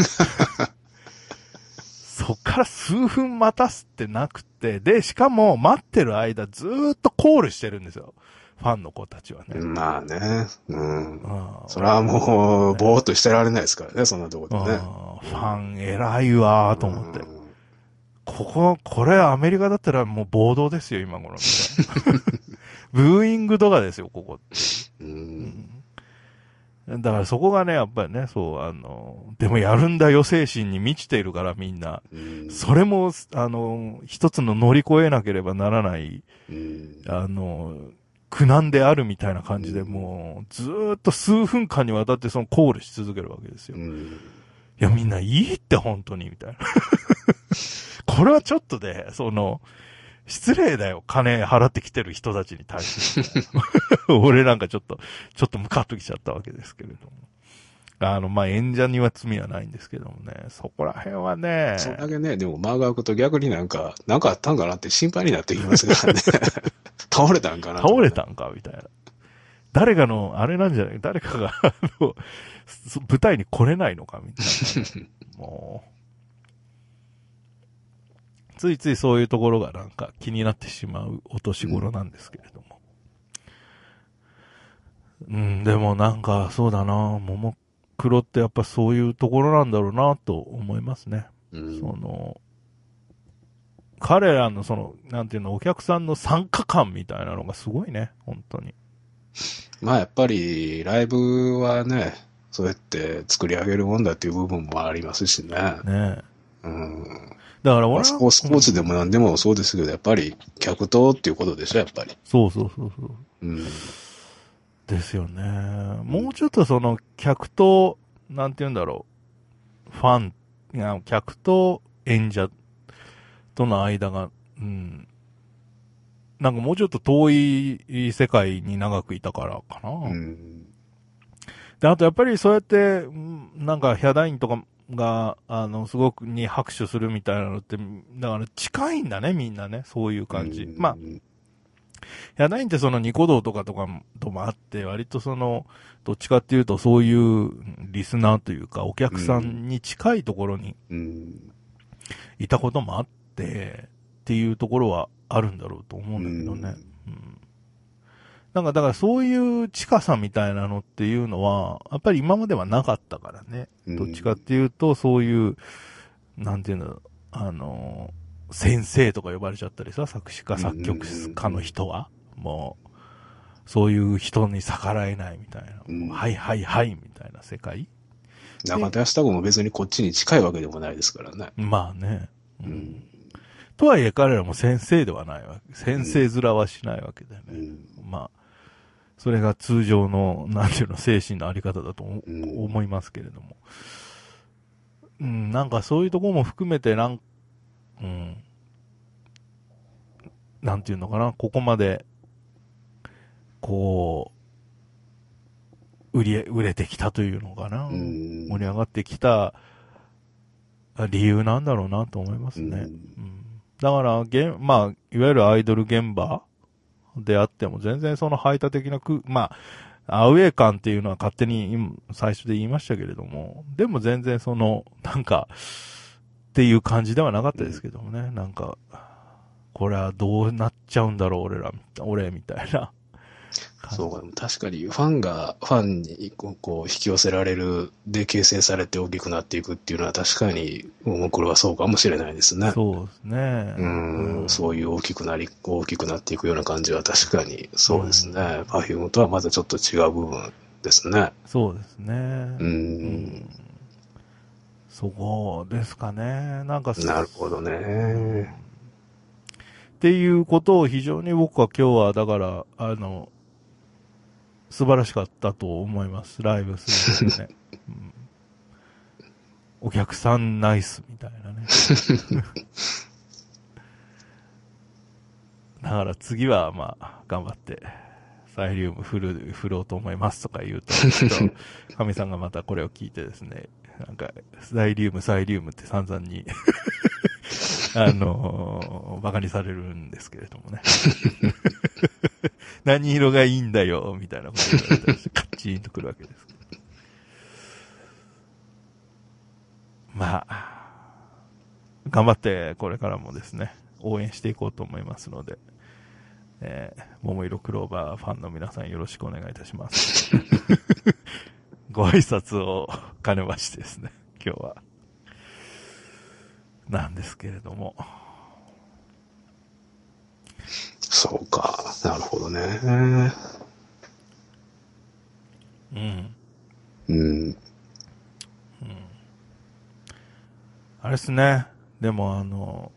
そっから数分待たすってなくて、で、しかも待ってる間ずーっとコールしてるんですよ。ファンの子たちはね。 まあね。うん。それはもう、ぼーっとしてられないですからね、そんなとこでね。 ファン偉いわーと思って。これアメリカだったらもう暴動ですよ、今頃。ブーイングとかですよ、ここ。だからそこがね、やっぱりね、そう、でもやるんだよ精神に満ちているからみんな。それも、一つの乗り越えなければならない、苦難であるみたいな感じで、もう、ずーっと数分間にわたってそのコールし続けるわけですよ。いや、みんないいって本当に、みたいな。これはちょっとで、失礼だよ、金払ってきてる人たちに対して。俺なんかちょっとムカッときちゃったわけですけれども。まあ、演者には罪はないんですけどもね、そこら辺はね。 それだけね、でも間が空くと逆になんかあったんかなって心配になってきますからね。倒れたんかな倒れたんかみたいな。誰かの、あれなんじゃない誰かが、舞台に来れないのかみたいな。もう。ついついそういうところがなんか気になってしまうお年頃なんですけれども。でもなんかそうだな、ももクロってやっぱそういうところなんだろうなと思いますね。彼らのなんていうの、お客さんの参加感みたいなのがすごいね、本当に。 まあやっぱりライブはね、そうやって作り上げるもんだっていう部分もありますしね。 ねえ。だから俺は、スポーツでも何でもそうですけど、やっぱり客とっていうことでしょ、やっぱり。 そう。ですよね。もうちょっと客と、なんて言うんだろう。ファン、客と演者との間が、なんかもうちょっと遠い世界に長くいたからかな。で、あとやっぱりそうやって、なんかヒャダインとかが、すごくに拍手するみたいなのって、だから近いんだね、みんなね。そういう感じ。まあ、ヒャダインってニコ動とかともあって、割とどっちかっていうとそういうリスナーというか、お客さんに近いところに、いたこともあって、っていうところはあるんだろうと思うんだけどね。だからそういう近さみたいなのっていうのは、やっぱり今まではなかったからね。どっちかっていうと、そういう、なんていうの、先生とか呼ばれちゃったりさ、作詞家、作曲家の人は、もう、そういう人に逆らえないみたいな。はい、みたいな世界。 中田泰孝も別にこっちに近いわけでもないですからね。 まあね。とはいえ彼らも先生ではないわけ。先生面はしないわけだよね。まあ、それが通常の、なんていうの、精神のあり方だと思いますけれども。なんかそういうところも含めてなんていうのかな、ここまで、こう、売れてきたというのかな。盛り上がってきた理由なんだろうなと思いますね。だから、まあ、いわゆるアイドル現場であっても全然排他的なまあ、アウェー感っていうのは勝手に最初で言いましたけれども、でも全然なんか、っていう感じではなかったですけどもね、なんか、これはどうなっちゃうんだろう、俺みたいな。 そうか、確かにファンにこう引き寄せられる、で形成されて大きくなっていくっていうのは確かに、ももクロはそうかもしれないですね。 そうですね。 そういう大きくなっていくような感じは確かにそうですね。Perfume とはまたちょっと違う部分ですね。 そうですね。そうですかね。なんか、 なるほどね。 っていうことを非常に僕は今日は、だから、素晴らしかったと思います。ライブするのね、お客さんナイスみたいなね。だから次はまあ、頑張って、サイリウム振ろうと思いますとか言うと、神さんがまたこれを聞いてですね、なんか、サイリウムって散々に、バカにされるんですけれどもね。何色がいいんだよ、みたいなこと言われたりして、カッチンとくるわけです。まあ、頑張ってこれからもですね、応援していこうと思いますので、桃色クローバーファンの皆さんよろしくお願いいたします。ご挨拶を兼ねましてですね、今日は。なんですけれども。 そうか、なるほどね。 あれですね。でも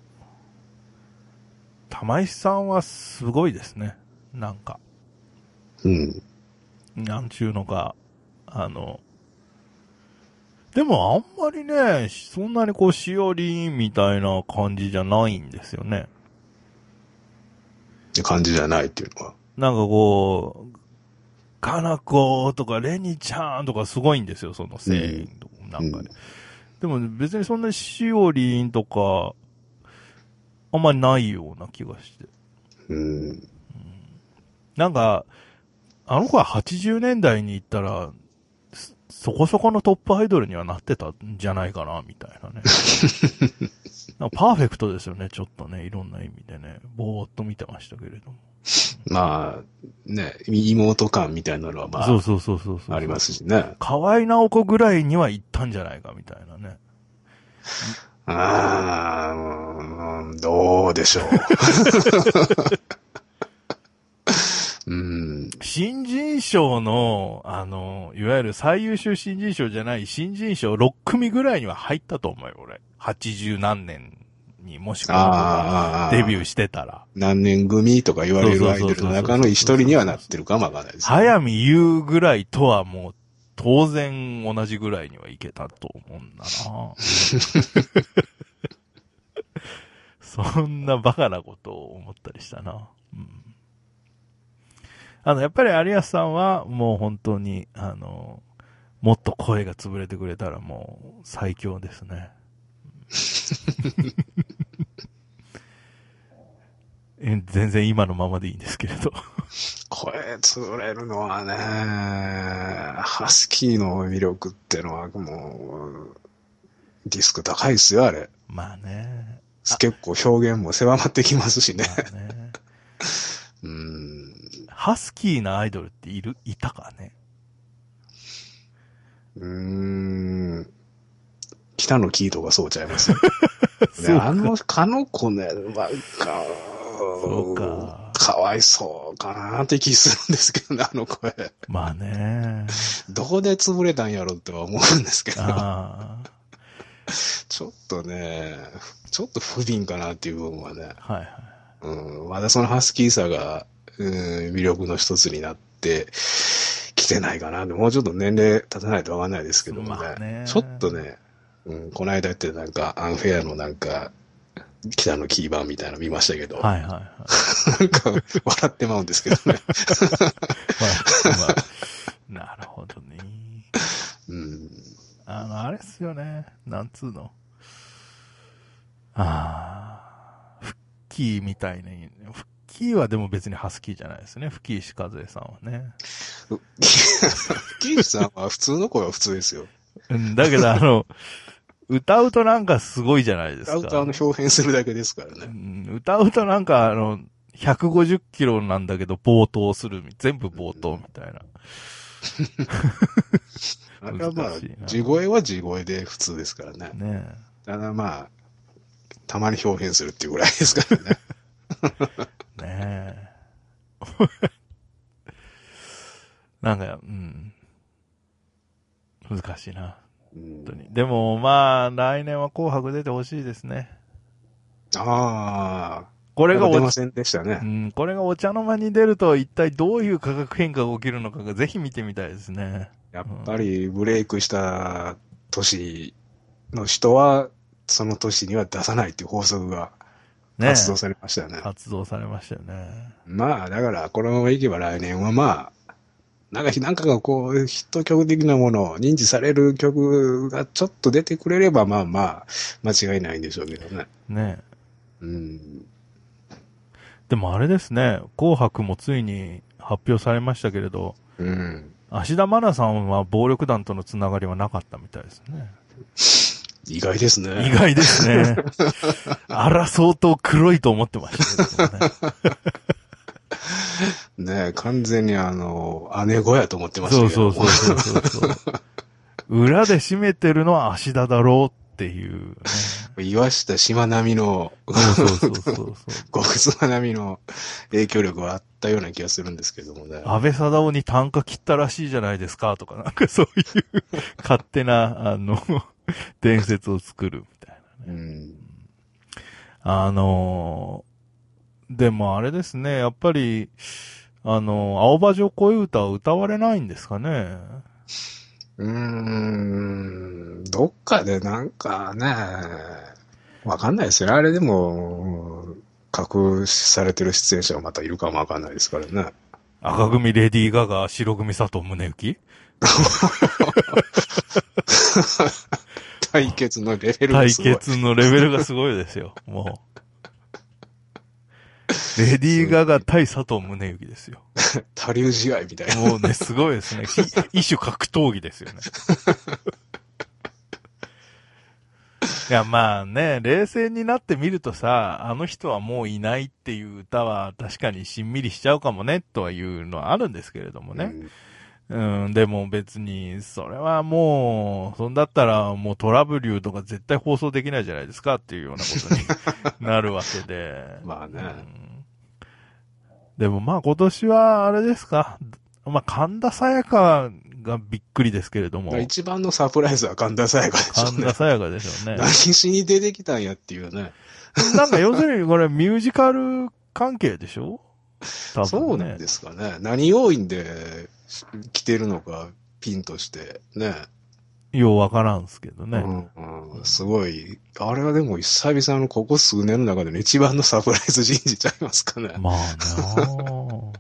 玉井さんはすごいですね。なんか。なんちゅうのか、でもあんまりね、そんなにこう、しおりんみたいな感じじゃないんですよね。 感じじゃないっていうのは。 なんかこう、かなことかレニちゃんとかすごいんですよ、その声援とか、なんかね。でも別にそんなしおりんとか、あんまりないような気がして。なんか、あの子は80年代に行ったら、そこそこのトップアイドルにはなってたんじゃないかな、みたいなね。なんかパーフェクトですよね、ちょっとね、いろんな意味でね。ぼーっと見てましたけれども。 まあ、ね、妹感みたいなのはまあ、 そうありますしね。 河合直子ぐらいには行ったんじゃないか、みたいなね。 どうでしょう。 新人賞の、いわゆる最優秀新人賞じゃない新人賞6組ぐらいには入ったと思うよ、俺。80何年にもしくはデビューしてたら。 何年組とか言われるアイドルの中の一人にはなってるかもわからないですね。 早見優ぐらいとはもう、当然同じぐらいにはいけたと思うんだな。そんなバカなことを思ったりしたな。やっぱり有安さんはもう本当に、もっと声が潰れてくれたらもう最強ですね。全然今のままでいいんですけれど。 声潰れるのはね、ハスキーの魅力ってのはもう、リスク高いですよ、あれ。 まあね。 結構表現も狭まってきますしね。まあねハスキーなアイドルっていたかね。 北野キーとかそうちゃいます。あの子ね、 そうか。 かわいそうかなって気するんですけどね、あの声。 まあね。 どこで潰れたんやろっては思うんですけど。ちょっとね、ちょっと不憫かなっていう部分はね。まだそのハスキーさが、魅力の一つになってきてないかな。もうちょっと年齢経たないとわかんないですけどもね。ちょっとね、この間言ってなんかアンフェアのなんか、北のキー版みたいなの見ましたけど。なんか、笑ってまうんですけどね。 なるほどね。あれっすよね。なんつうの。フッキーみたいに、フッキーはでも別にハスキーじゃないですね。フキーシカズエさんはね。 フキーシさんは普通の声は普通ですよ。 だけど歌うとなんかすごいじゃないですか。 歌うと表現するだけですからね。 歌うとなんか 150キロなんだけど冒頭する。全部冒頭みたいな。 あれはまあ、地声は地声で普通ですからね。 ねえ。 ただまあ、たまに表現するっていうぐらいですからね。 ねえ。なんか、難しいな。本当に。でも、まあ、来年は紅白出てほしいですね。 ああ。 これが出ませんでしたね。 これがお茶の間に出ると一体どういう価格変化が起きるのかがぜひ見てみたいですね。 やっぱりブレイクした年の人は、その年には出さないっていう法則が発動されましたよね。 発動されましたよね。 まあ、だから、このままいけば来年はまあ、なんかがこう、ヒット曲的なもの、認知される曲がちょっと出てくれれば、まあまあ、間違いないんでしょうけどね。 ねうん。 でもあれですね、紅白もついに発表されましたけれど、 うん。 芦田愛菜さんは暴力団とのつながりはなかったみたいですね。 意外ですね。 意外ですね。あら、相当黒いと思ってましたけどね。 ねえ、完全に姉子やと思ってましたけど。 そう。裏で締めてるのは芦田だろうっていう、ね。 岩下島並みの、 そう。 極妻並みの影響力はあったような気がするんですけどもね。 安倍貞夫に単価切ったらしいじゃないですかとか、なんかそういう勝手な、伝説を作るみたいなね。でもあれですね、やっぱり、青葉城恋歌は歌われないんですかね。 どっかでなんかね、わかんないですよ。あれでも、隠されてる出演者はまたいるかもわかんないですからね。 赤組レディー・ガガ、白組佐藤宗行対決のレベルがすごい。 対決のレベルがすごいですよ、もう。レディー・ガガ対佐藤宗行ですよ。 多流試合みたいな。 もうね、すごいですね。一種格闘技ですよね。いや、まあね、冷静になってみるとさ、あの人はもういないっていう歌は確かにしんみりしちゃうかもね、とはいうのはあるんですけれどもね。でも別に、それはもう、そんだったらもうトラブリューとか絶対放送できないじゃないですかっていうようなことになるわけで。 まあね。 でもまあ今年はあれですか。まあ神田沙也加がびっくりですけれども。 一番のサプライズは神田沙也加でしょうね。 神田沙也加でしょうね。 何しに出てきたんやっていうね。 なんか要するにこれミュージカル関係でしょ多分ね。 そうなんですかね。何要因で来てるのかピンとしてね。 ようわからんすけどね。 すごい。あれはでも久々のここ数年の中での一番のサプライズ人事ちゃいますかね。 まあな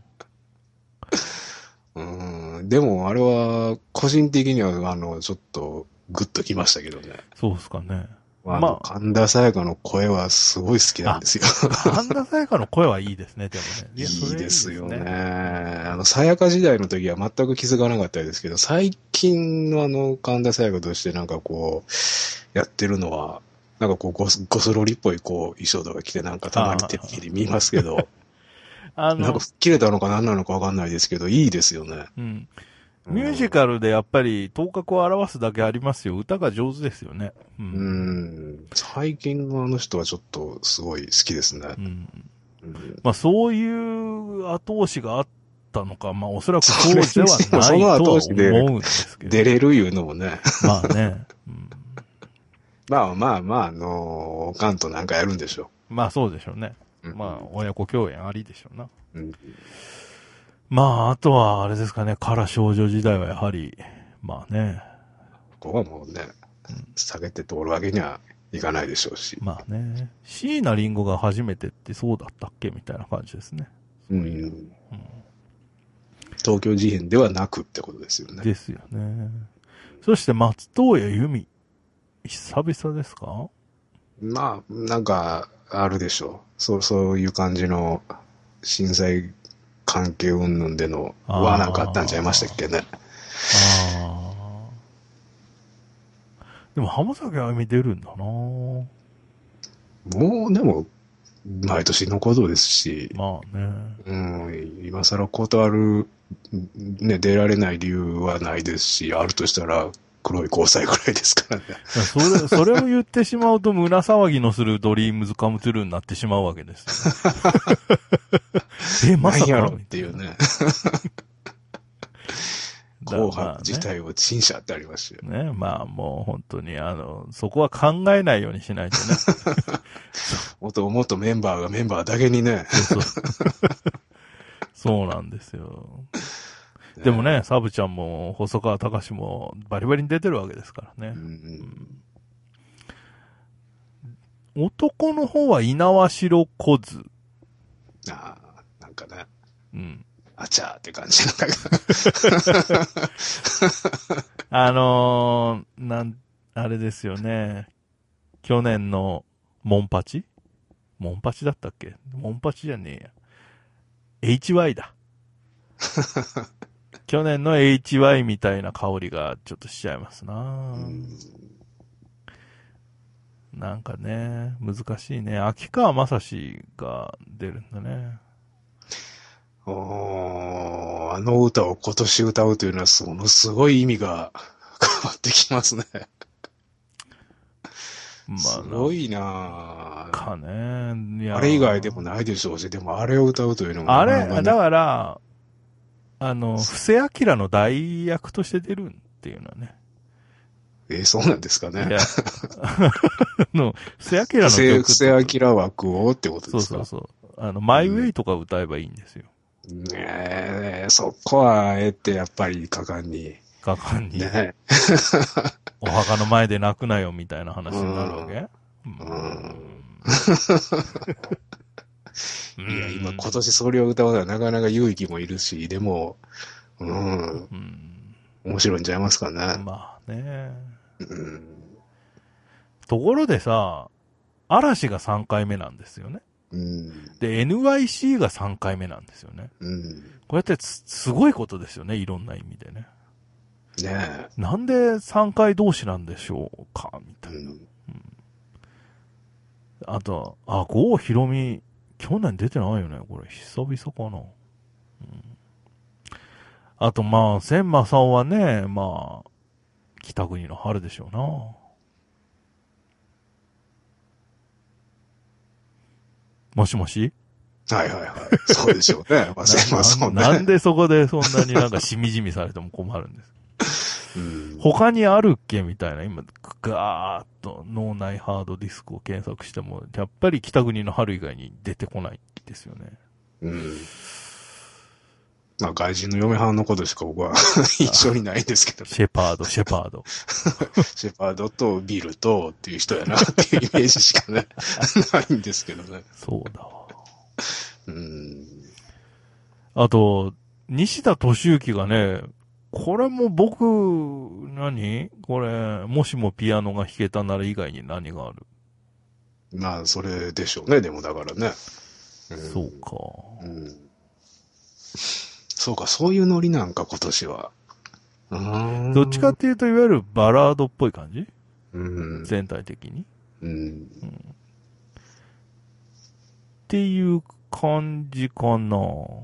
でもあれは個人的にはちょっとグッときましたけどね。 そうっすかね。 神田沙也加の声はすごい好きなんですよ。 神田沙也加の声はいいですね、でもね。 いいですよね。沙也加時代の時は全く気づかなかったですけど、最近の神田沙也加としてなんかこう、やってるのは、なんかこうゴスロリっぽいこう衣装とか着てなんかたまにテレビで見ますけど、なんか吹っ切れたのか何なのかわかんないですけど、いいですよね。 ミュージカルでやっぱり頭角を表すだけありますよ。歌が上手ですよね。 最近のあの人はちょっとすごい好きですね。 まあそういう後押しがあったのか、まあおそらくそうではないとは思うんですけど。 出れるいうのもね。 まあね。 まあ、おかんとなんかやるんでしょう。まあそうでしょうね。まあ親子共演ありでしょうな。まあ、あとは、あれですかね、から少女時代はやはり、まあね。 ここはもうね、下げて通るわけにはいかないでしょうし。 まあね。椎名林檎が初めてってそうだったっけみたいな感じですね。 東京事変ではなくってことですよね。 ですよね。そして松任谷由実。久々ですか？ まあ、なんか、あるでしょう。そういう感じの震災関係云々でのなんかあったんちゃいましたっけね。 でも浜崎あゆみ出るんだな。 もうでも毎年のことですし、 まあね。 うん、今更断る、ね、出られない理由はないですし、あるとしたら黒い交際ぐらいですからね。 それを言ってしまうと胸騒ぎのするドリームズカムトゥルーになってしまうわけですよ。まさ何やろっかみたいな。 ていうね。 だ紅まあね。 白自体を陳謝ってありましたよ。 ね、まあもう本当にそこは考えないようにしないとね。 もっとメンバーだけにね。 そうなんですよ。でもね、サブちゃんも細川隆もバリバリに出てるわけですからね。男の方は猪苗代小津。 ああ、なんかね。 うん。 あちゃーって感じの。 あれですよね。去年のモンパチだったっけ？モンパチじゃねえや。HY だ。去年の HY みたいな香りがちょっとしちゃいますな。なんかね、難しいね。秋川雅史が出るんだね。 あの歌を今年歌うというのはものすごい意味が変わってきますね。 まあ、 すごいなかね。 あれ以外でもないでしょうし、でもあれを歌うというのもあれ、 なかなかね。 だから、布施明の代役として出るっていうのはね。 そうなんですかね。 いや、布施明の曲。 布施明枠をってことですか？ そう。マイウェイとか歌えばいいんですよ。 そこはあえてやっぱり果敢に。ね。 お墓の前で泣くなよみたいな話になるわけ？ いや、今年それを歌うのはなかなか勇気もいるし、でも、面白いんちゃいますかね。 まあね。ところでさ、嵐が3回目なんですよね。で、NYC が3回目なんですよね。こうやってすごいことですよね、いろんな意味でね。 ねえ。 なんで3回同士なんでしょうかみたいな。あと、郷ひろみ、去年出てないよね、これ。久々かな。あと、まあ、千正夫はね、まあ、北国の春でしょうな。もしもし？ はい。そうでしょうね。 なんでそこでそんなになんかしみじみされても困るんです。他にあるっけみたいな、今、ガーッと脳内ハードディスクを検索しても、やっぱり北国の春以外に出てこないですよね。 まあ、外人の嫁はんのことしか僕は印象にないんですけどね。 シェパード。 シェパードとビルとっていう人やなっていうイメージしかね、ないんですけどね。 そうだわ。あと、西田敏行がね、これも僕、これ、もしもピアノが弾けたなら以外に何がある？ まあ、それでしょうね、でもだからね。 そうか。 そうか、そういうノリなんか、今年は。 どっちかっていうと、いわゆるバラードっぽい感じ？全体的に。っていう感じかな。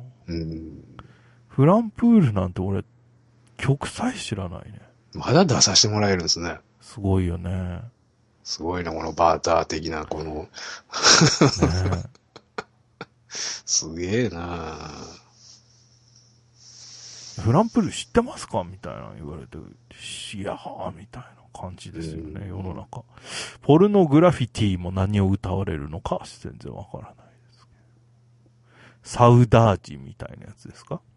フランプールなんて俺、曲さえ知らないね。 まだ出させてもらえるんですね。 すごいよね。 すごいな、このバーター的な、この。ね、すげえなフランプール知ってますかみたいな言われて、いやーみたいな感じですよね、世の中。ポルノグラフィティも何を歌われるのか全然わからないですけど。サウダージみたいなやつですか？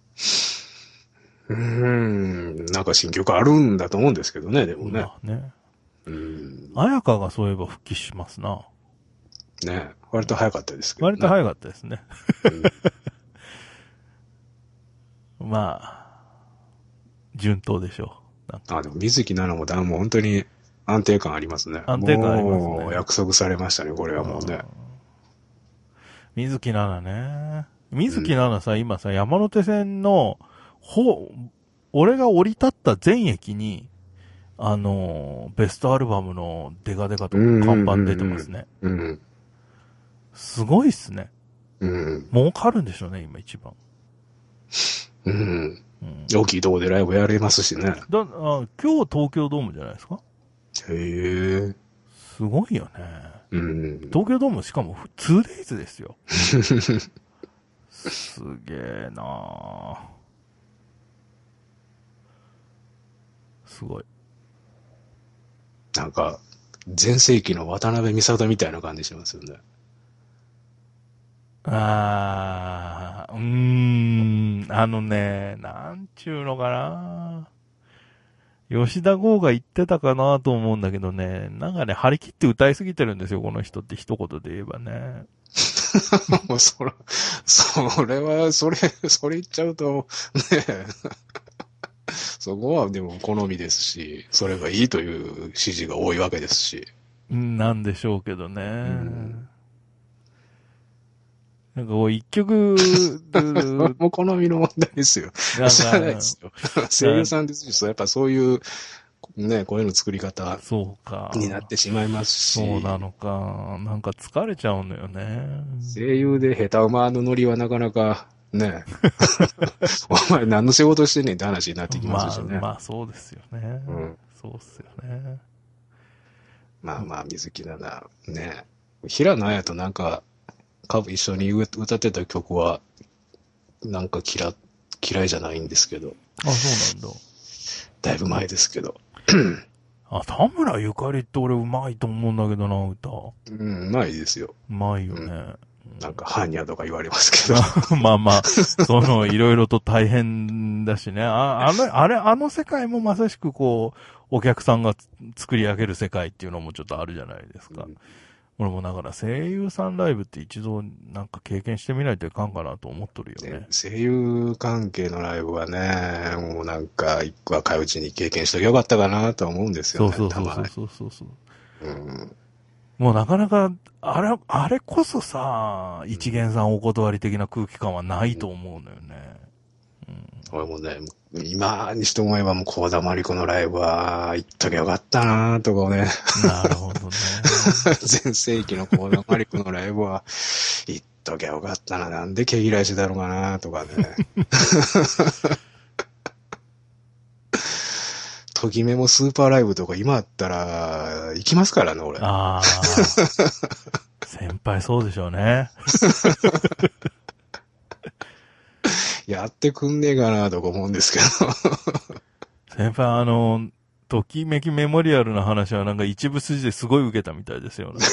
なんか新曲あるんだと思うんですけどね、でもね。まあね。 綾香がそういえば復帰しますな。 ね、割と早かったですけどね。 割と早かったですね。まあ、順当でしょう。でも水木奈々も本当に安定感ありますね。 安定感ありますね。 もう約束されましたね、これはもうね。 水木奈々ね。水木奈々さ、今さ、山手線の、俺が降り立った全駅に、ベストアルバムのデカデカと看板出てますね。 すごいっすね。 うん。 儲かるんでしょうね、今一番。 うん。大きいとこでライブやれますしね。 今日東京ドームじゃないですか？ へえ。 すごいよね。 うん。 東京ドームしかも 2days ですよ。すげえなぁ。すごい。 なんか、前世紀の渡辺美里みたいな感じしますよね。 なんちゅうのかな。吉田剛が言ってたかなと思うんだけどね、なんかね、張り切って歌いすぎてるんですよ、この人って一言で言えばね。 もうそれ言っちゃうと、ねそこはでも好みですし、それがいいという支持が多いわけですし。 なんでしょうけどね。 うん、 なんかこう一曲、 もう好みの問題ですよ。 なん知らないでか、 すよ。声優さんですし、やっぱそういう、ね、声の作り方そうか。 になってしまいますそうなし、 のか。なんか疲れちゃうのよね。 声優で下手馬のノリはなかなか、ね、お前何の仕事してんねんって話になってきますしね。 まあそうですよね。 うん。 そうっすよね。 まあまあ、水木奈々、ね。平野綾となんか、一緒に歌ってた曲は、なんか嫌いじゃないんですけど、 あ、そうなんだ。 だいぶ前ですけど。 あ、田村ゆかりって俺うまいと思うんだけどな、歌。 うん、まあいいですよ。 うまいよね。 うん、なんか、ハーニャとか言われますけど。 まあまあ、いろいろと大変だしね。あの世界もまさしくこう、お客さんが作り上げる世界っていうのもちょっとあるじゃないですか。 うん、 俺もだから声優さんライブって一度なんか経験してみないといかんかなと思っとるよね。 声優関係のライブはね、もうなんか、若いうちに経験しときゃよかったかなと思うんですよね、 そうたまに。うん、 もうなかなか、あれこそさ、一元さんお断り的な空気感はないと思うのよね。 俺もね、今にして思えばもう倖田真理子のライブは行っときゃよかったなとかね。 なるほどね。 前世紀の倖田真理子のライブは行っときゃよかったな。なんで毛嫌いしてたのかなとかね。ときめもスーパーライブとか今あったら行きますからね、俺。 ああ。先輩そうでしょうね。 やってくんねえかなとか思うんですけど。 先輩ときめきメモリアルな話はなんか一部筋ですごい受けたみたいですよね。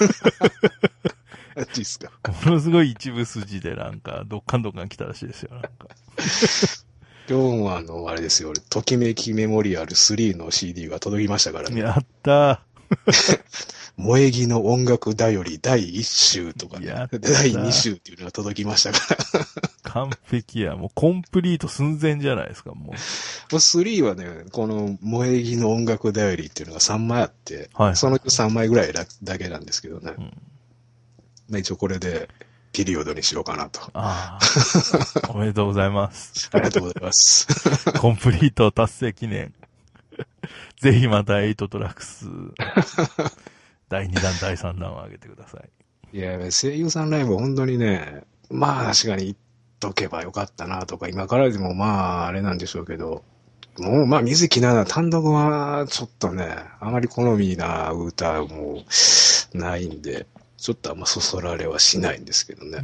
マジっすか。 ものすごい一部筋でなんか、どっかん来たらしいですよ、なんか。 今日もあれですよ、俺、ときめきメモリアル3の CD が届きましたからね。 やった萌え木の音楽だより第1週とかね、 やった第2週っていうのが届きましたから。 完璧や。もうコンプリート寸前じゃないですか、もう。 もう3はね、この萌え木の音楽だよりっていうのが3枚あって、 はい、 その3枚ぐらいだけなんですけどね。 うん、 まあ一応これでピリオドにしようかなと。 ああ。おめでとうございます。 ありがとうございます。 コンプリート達成記念。ぜひまた8トラックス、第2弾、第3弾を上げてください。 いや、声優さんライブ本当にね、まあ確かに言っとけばよかったなとか、今からでもまああれなんでしょうけど、もうまあ水木奈々単独はちょっとね、あまり好みな歌もないんで、ちょっとあんまそそられはしないんですけどね。 うん。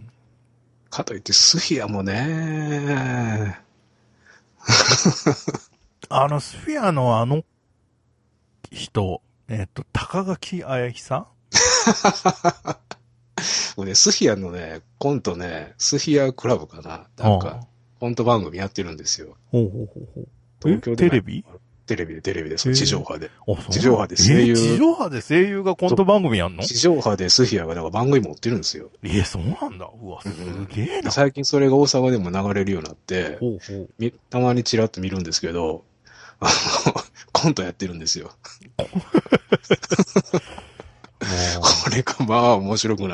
かといってスフィアもね、 スフィアの人、高垣彩さんもうね、スフィアのね、コントね、スフィアクラブかななんか、コント番組やってるんですよ。 ほうほうほうほう。 東京で。 テレビで、そう、地上波で。 地上波で声優。地上波で声優がコント番組やんの？ 地上波でスフィアがなんか番組持ってるんですよ。 そうなんだ。うわ、すげえな。 最近それが大阪でも流れるようになって、 ほうほうたまにチラッと見るんですけど、コントやってるんですよ。これがまあ面白くない。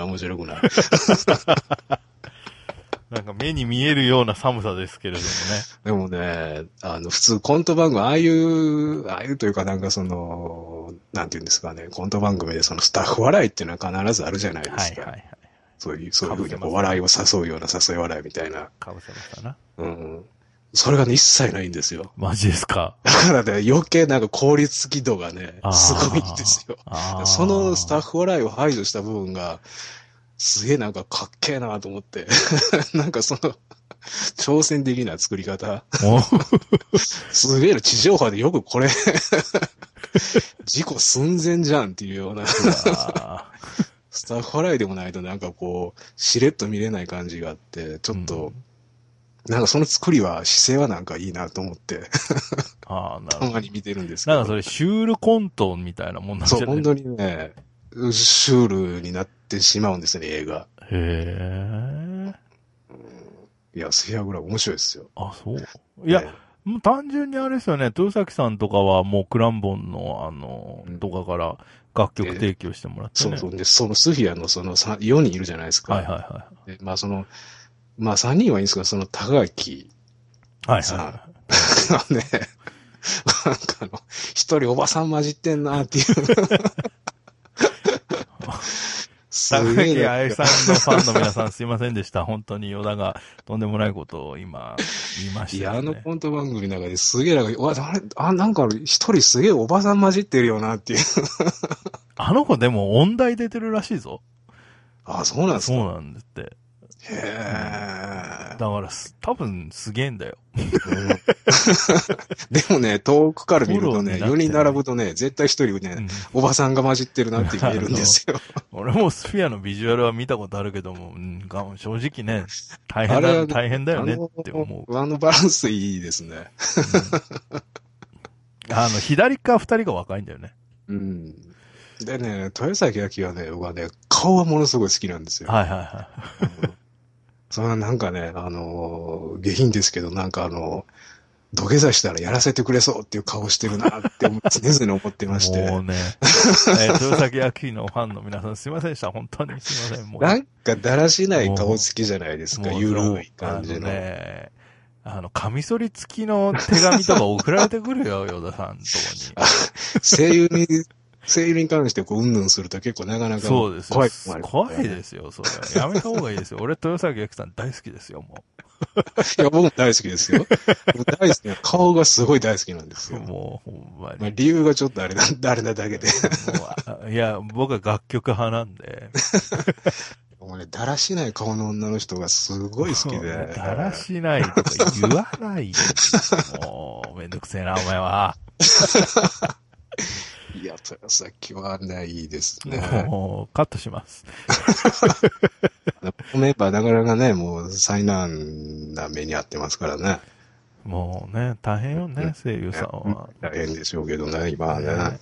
なんか目に見えるような寒さですけれどもね。でもね、普通コント番組、ああいうというかなんかなんていうんですかね、コント番組でそのスタッフ笑いっていうのは必ずあるじゃないですか。 はいはいはい。 そういうふうにこう笑いを誘うような誘い笑いみたいな。 かぶせましたな。 うん。それがね、一切ないんですよ。 マジですか。 だからね、余計なんか効率機度がね、すごいんですよ。そのスタッフ笑いを排除した部分が、すげえなんかかっけえなと思って。なんかその、挑戦的な作り方。すげえな、地上波でよくこれ、事故寸前じゃんっていうような。スタッフ笑いでもないとなんかこう、しれっと見れない感じがあって、ちょっと、なんかその作りは、姿勢はなんかいいなと思って、 なるほど。 たまに見てるんですけど。 なんかそれシュールコントみたいなもんなんじゃない？ そう、本当にね、シュールになってしまうんですね、映画。 へー。 いや、セアぐらい面白いですよ。 あ、そう。いや、もう単純にあれですよね、豊崎さんとかはもうクランボンの、とかから楽曲提供してもらってね。 そうそう。で、そのスフィアのその4人いるじゃないですか。 はいはいはい。 でまあその、まあ3人はいいんですけど、その高垣さん。 はいはい。 ね、なんか一人おばさん混じってんなっていう。 高木愛さんのファンの皆さんすいませんでした。本当に与田がとんでもないことを今言いましたね。 いや、コント番組の中ですげえなんか、なんか一人すげえおばさん混じってるよなっていう。 あの子でも音大出てるらしいぞ。 あ、そうなんですか？ そうなんですって。 へー。 だから多分すげえんだよ。 でもね、遠くから見るとね、4人並ぶとね、絶対一人ね、おばさんが混じってるなって見えるんですよ。 俺もスフィアのビジュアルは見たことあるけども、正直ね、大変だよねって思う。 あのバランスいいですね。 左か二人が若いんだよね。 うん。でね、豊崎明はね、僕はね、顔はものすごい好きなんですよ。 はいはいはい。 それはなんかね、下品ですけど、なんか土下座したらやらせてくれそうっていう顔してるなって常々思ってまして。 もうね、豊崎明のファンの皆さんすいませんでした。本当にすいません。もうなんかだらしない顔つきじゃないですか。ゆるい感じの。 ね、カミソリ付きの手紙とか送られてくるよ、与田さんとこに。声優に関してうんぬんすると結構なかなかそうです怖い。 怖いですよ、それは。やめた方がいいですよ。俺、豊崎明さん大好きですよ、もう。いや、僕も大好きですよ。大好きな、顔がすごい大好きなんですよ。 もう、ほんまに。 まあ、理由がちょっとあれなだけで。 いや、僕は楽曲派なんで。 もうね、だらしない顔の女の人がすごい好きで。 だらしないとか言わないよ。もう、めんどくせえな、お前は。 いや、豊崎はね、いいですね。 もう、カットします。 メンバーなかなかね、もう災難な目に遭ってますからね。 もうね、大変よね、声優さんは。 大変でしょうけどね、今はね。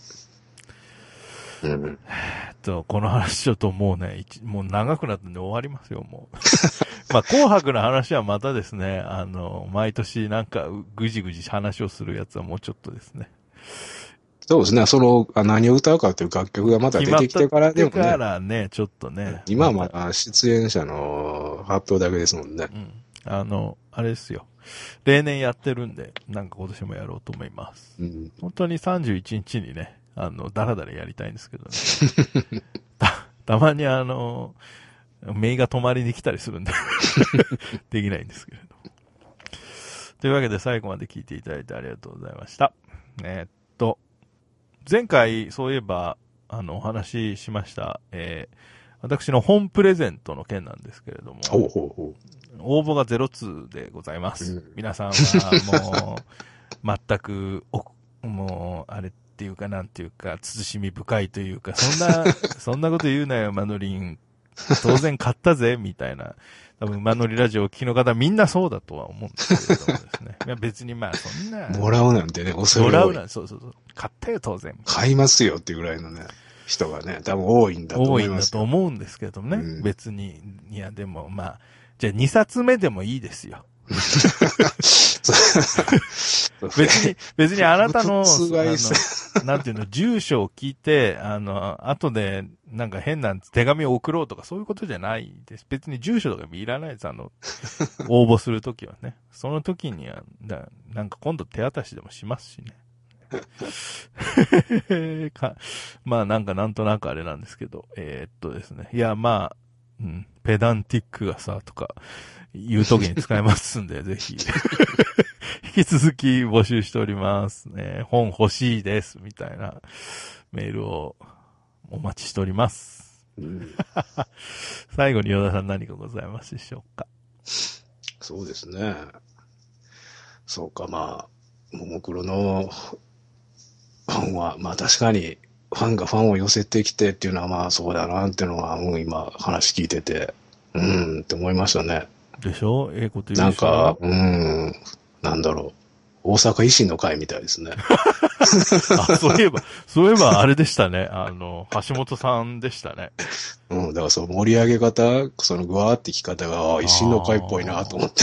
この話ちょっともうね、もう長くなったんで終わりますよ、もう。まあ、紅白の話はまたですね、毎年なんかぐじぐじ話をするやつはもうちょっとですね。 そうですね。何を歌うかという楽曲がまた出てきてからでもね。 出てからね、ちょっとね。 今はまだ出演者の発表だけですもんね。 あれですよ。例年やってるんで、なんか今年もやろうと思います。本当に31日にね、だらだらやりたいんですけどね。たまにメイが泊まりに来たりするんでできないんですけれども。というわけで最後まで聞いていただいてありがとうございました。前回、そういえば、お話ししました、私の本プレゼントの件なんですけれども、応募が02でございます。皆さんはもう、全く、もう、あれっていうかなんていうか、慎み深いというか、そんなこと言うなよ、マノリン。当然買ったぜ、みたいな。多分、マノリラジオを聞きの方みんなそうだとは思うんですけれどもですね。いや別にまあそんな。 もらうなんてね、 もらうなんて、そう。買ったよ、当然。 買いますよっていうぐらいのね、人がね、多分多いんだと思います。 多いんだと思うんですけどね。別に。いや、でもまあ、じゃあ2冊目でもいいですよ。別にあなたの、なんていうの、住所を聞いて、後で、なんか変な手紙を送ろうとかそういうことじゃないです。別に住所とかいらないです。応募するときはね。その時には、なんか今度手渡しでもしますしね。 まあなんとなくあれなんですけど、ですね。いや、まあ、うん、ペダンティックがさ、とか、言う時に使えますんで、ぜひ、引き続き募集しておりますね。本欲しいです、みたいなメールをお待ちしております。 うん、 最後に与田さん何かございますでしょうか？ そうですね。そうか、まあ、ももクロのファンは、まあ確かに、ファンがファンを寄せてきてっていうのはまあそうだなっていうのは、もう今話聞いてて、って思いましたね。 でしょ？ええこと言うでしょ？ なんか、なんだろう。大阪維新の会みたいですね。 あ、そういえばあれでしたね。橋本さんでしたね。 だからその盛り上げ方、そのぐわーって聞き方が、維新の会っぽいなと思って。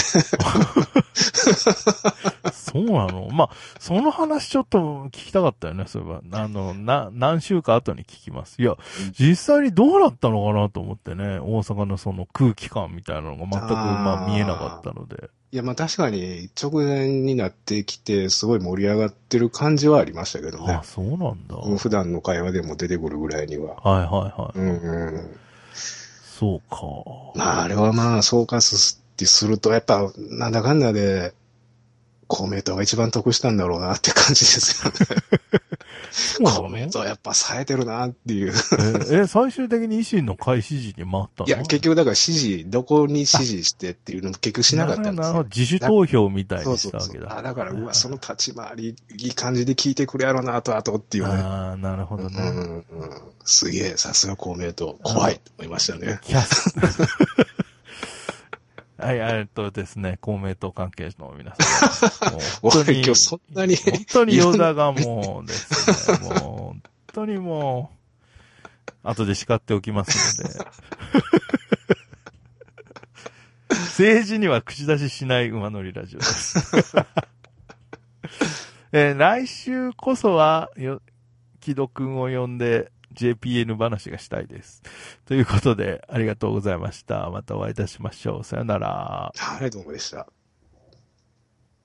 そうなの？まあ、その話ちょっと聞きたかったよね、そういえば。何週か後に聞きます。いや、実際にどうなったのかなと思ってね、大阪のその空気感みたいなのが全くまあ見えなかったので。 いや、まあ確かに直前になってきて、すごい盛り上がってる感じはありましたけどね。 あ、そうなんだ。 普段の会話でも出てくるぐらいには。 はいはいはい。そうか。 まあ、あれはまあ、総括すると、やっぱ、なんだかんだで、公明党が一番得したんだろうなって感じですよね。公明党やっぱ冴えてるなっていう最終的に維新の会支持に回ったの？ いや、結局だからどこに支持してっていうのも結局しなかったんですよ。 自主投票みたいにしたわけだ。 だから、その立ち回り、いい感じで聞いてくれやろな、あとっていうね。 ああ、なるほどね。 すげえ、さすが公明党、怖いと思いましたね。 はい、ですね、公明党関係者の皆さん。もう本当に今日そんなに。 本当にヨダがもうですね、もう本当にもう、後で叱っておきますので。政治には口出ししない馬乗りラジオです。来週こそは、木戸くんを呼んで JPN 話がしたいです。ということで、ありがとうございました。またお会いいたしましょう。さよなら。 はい、どうもでした。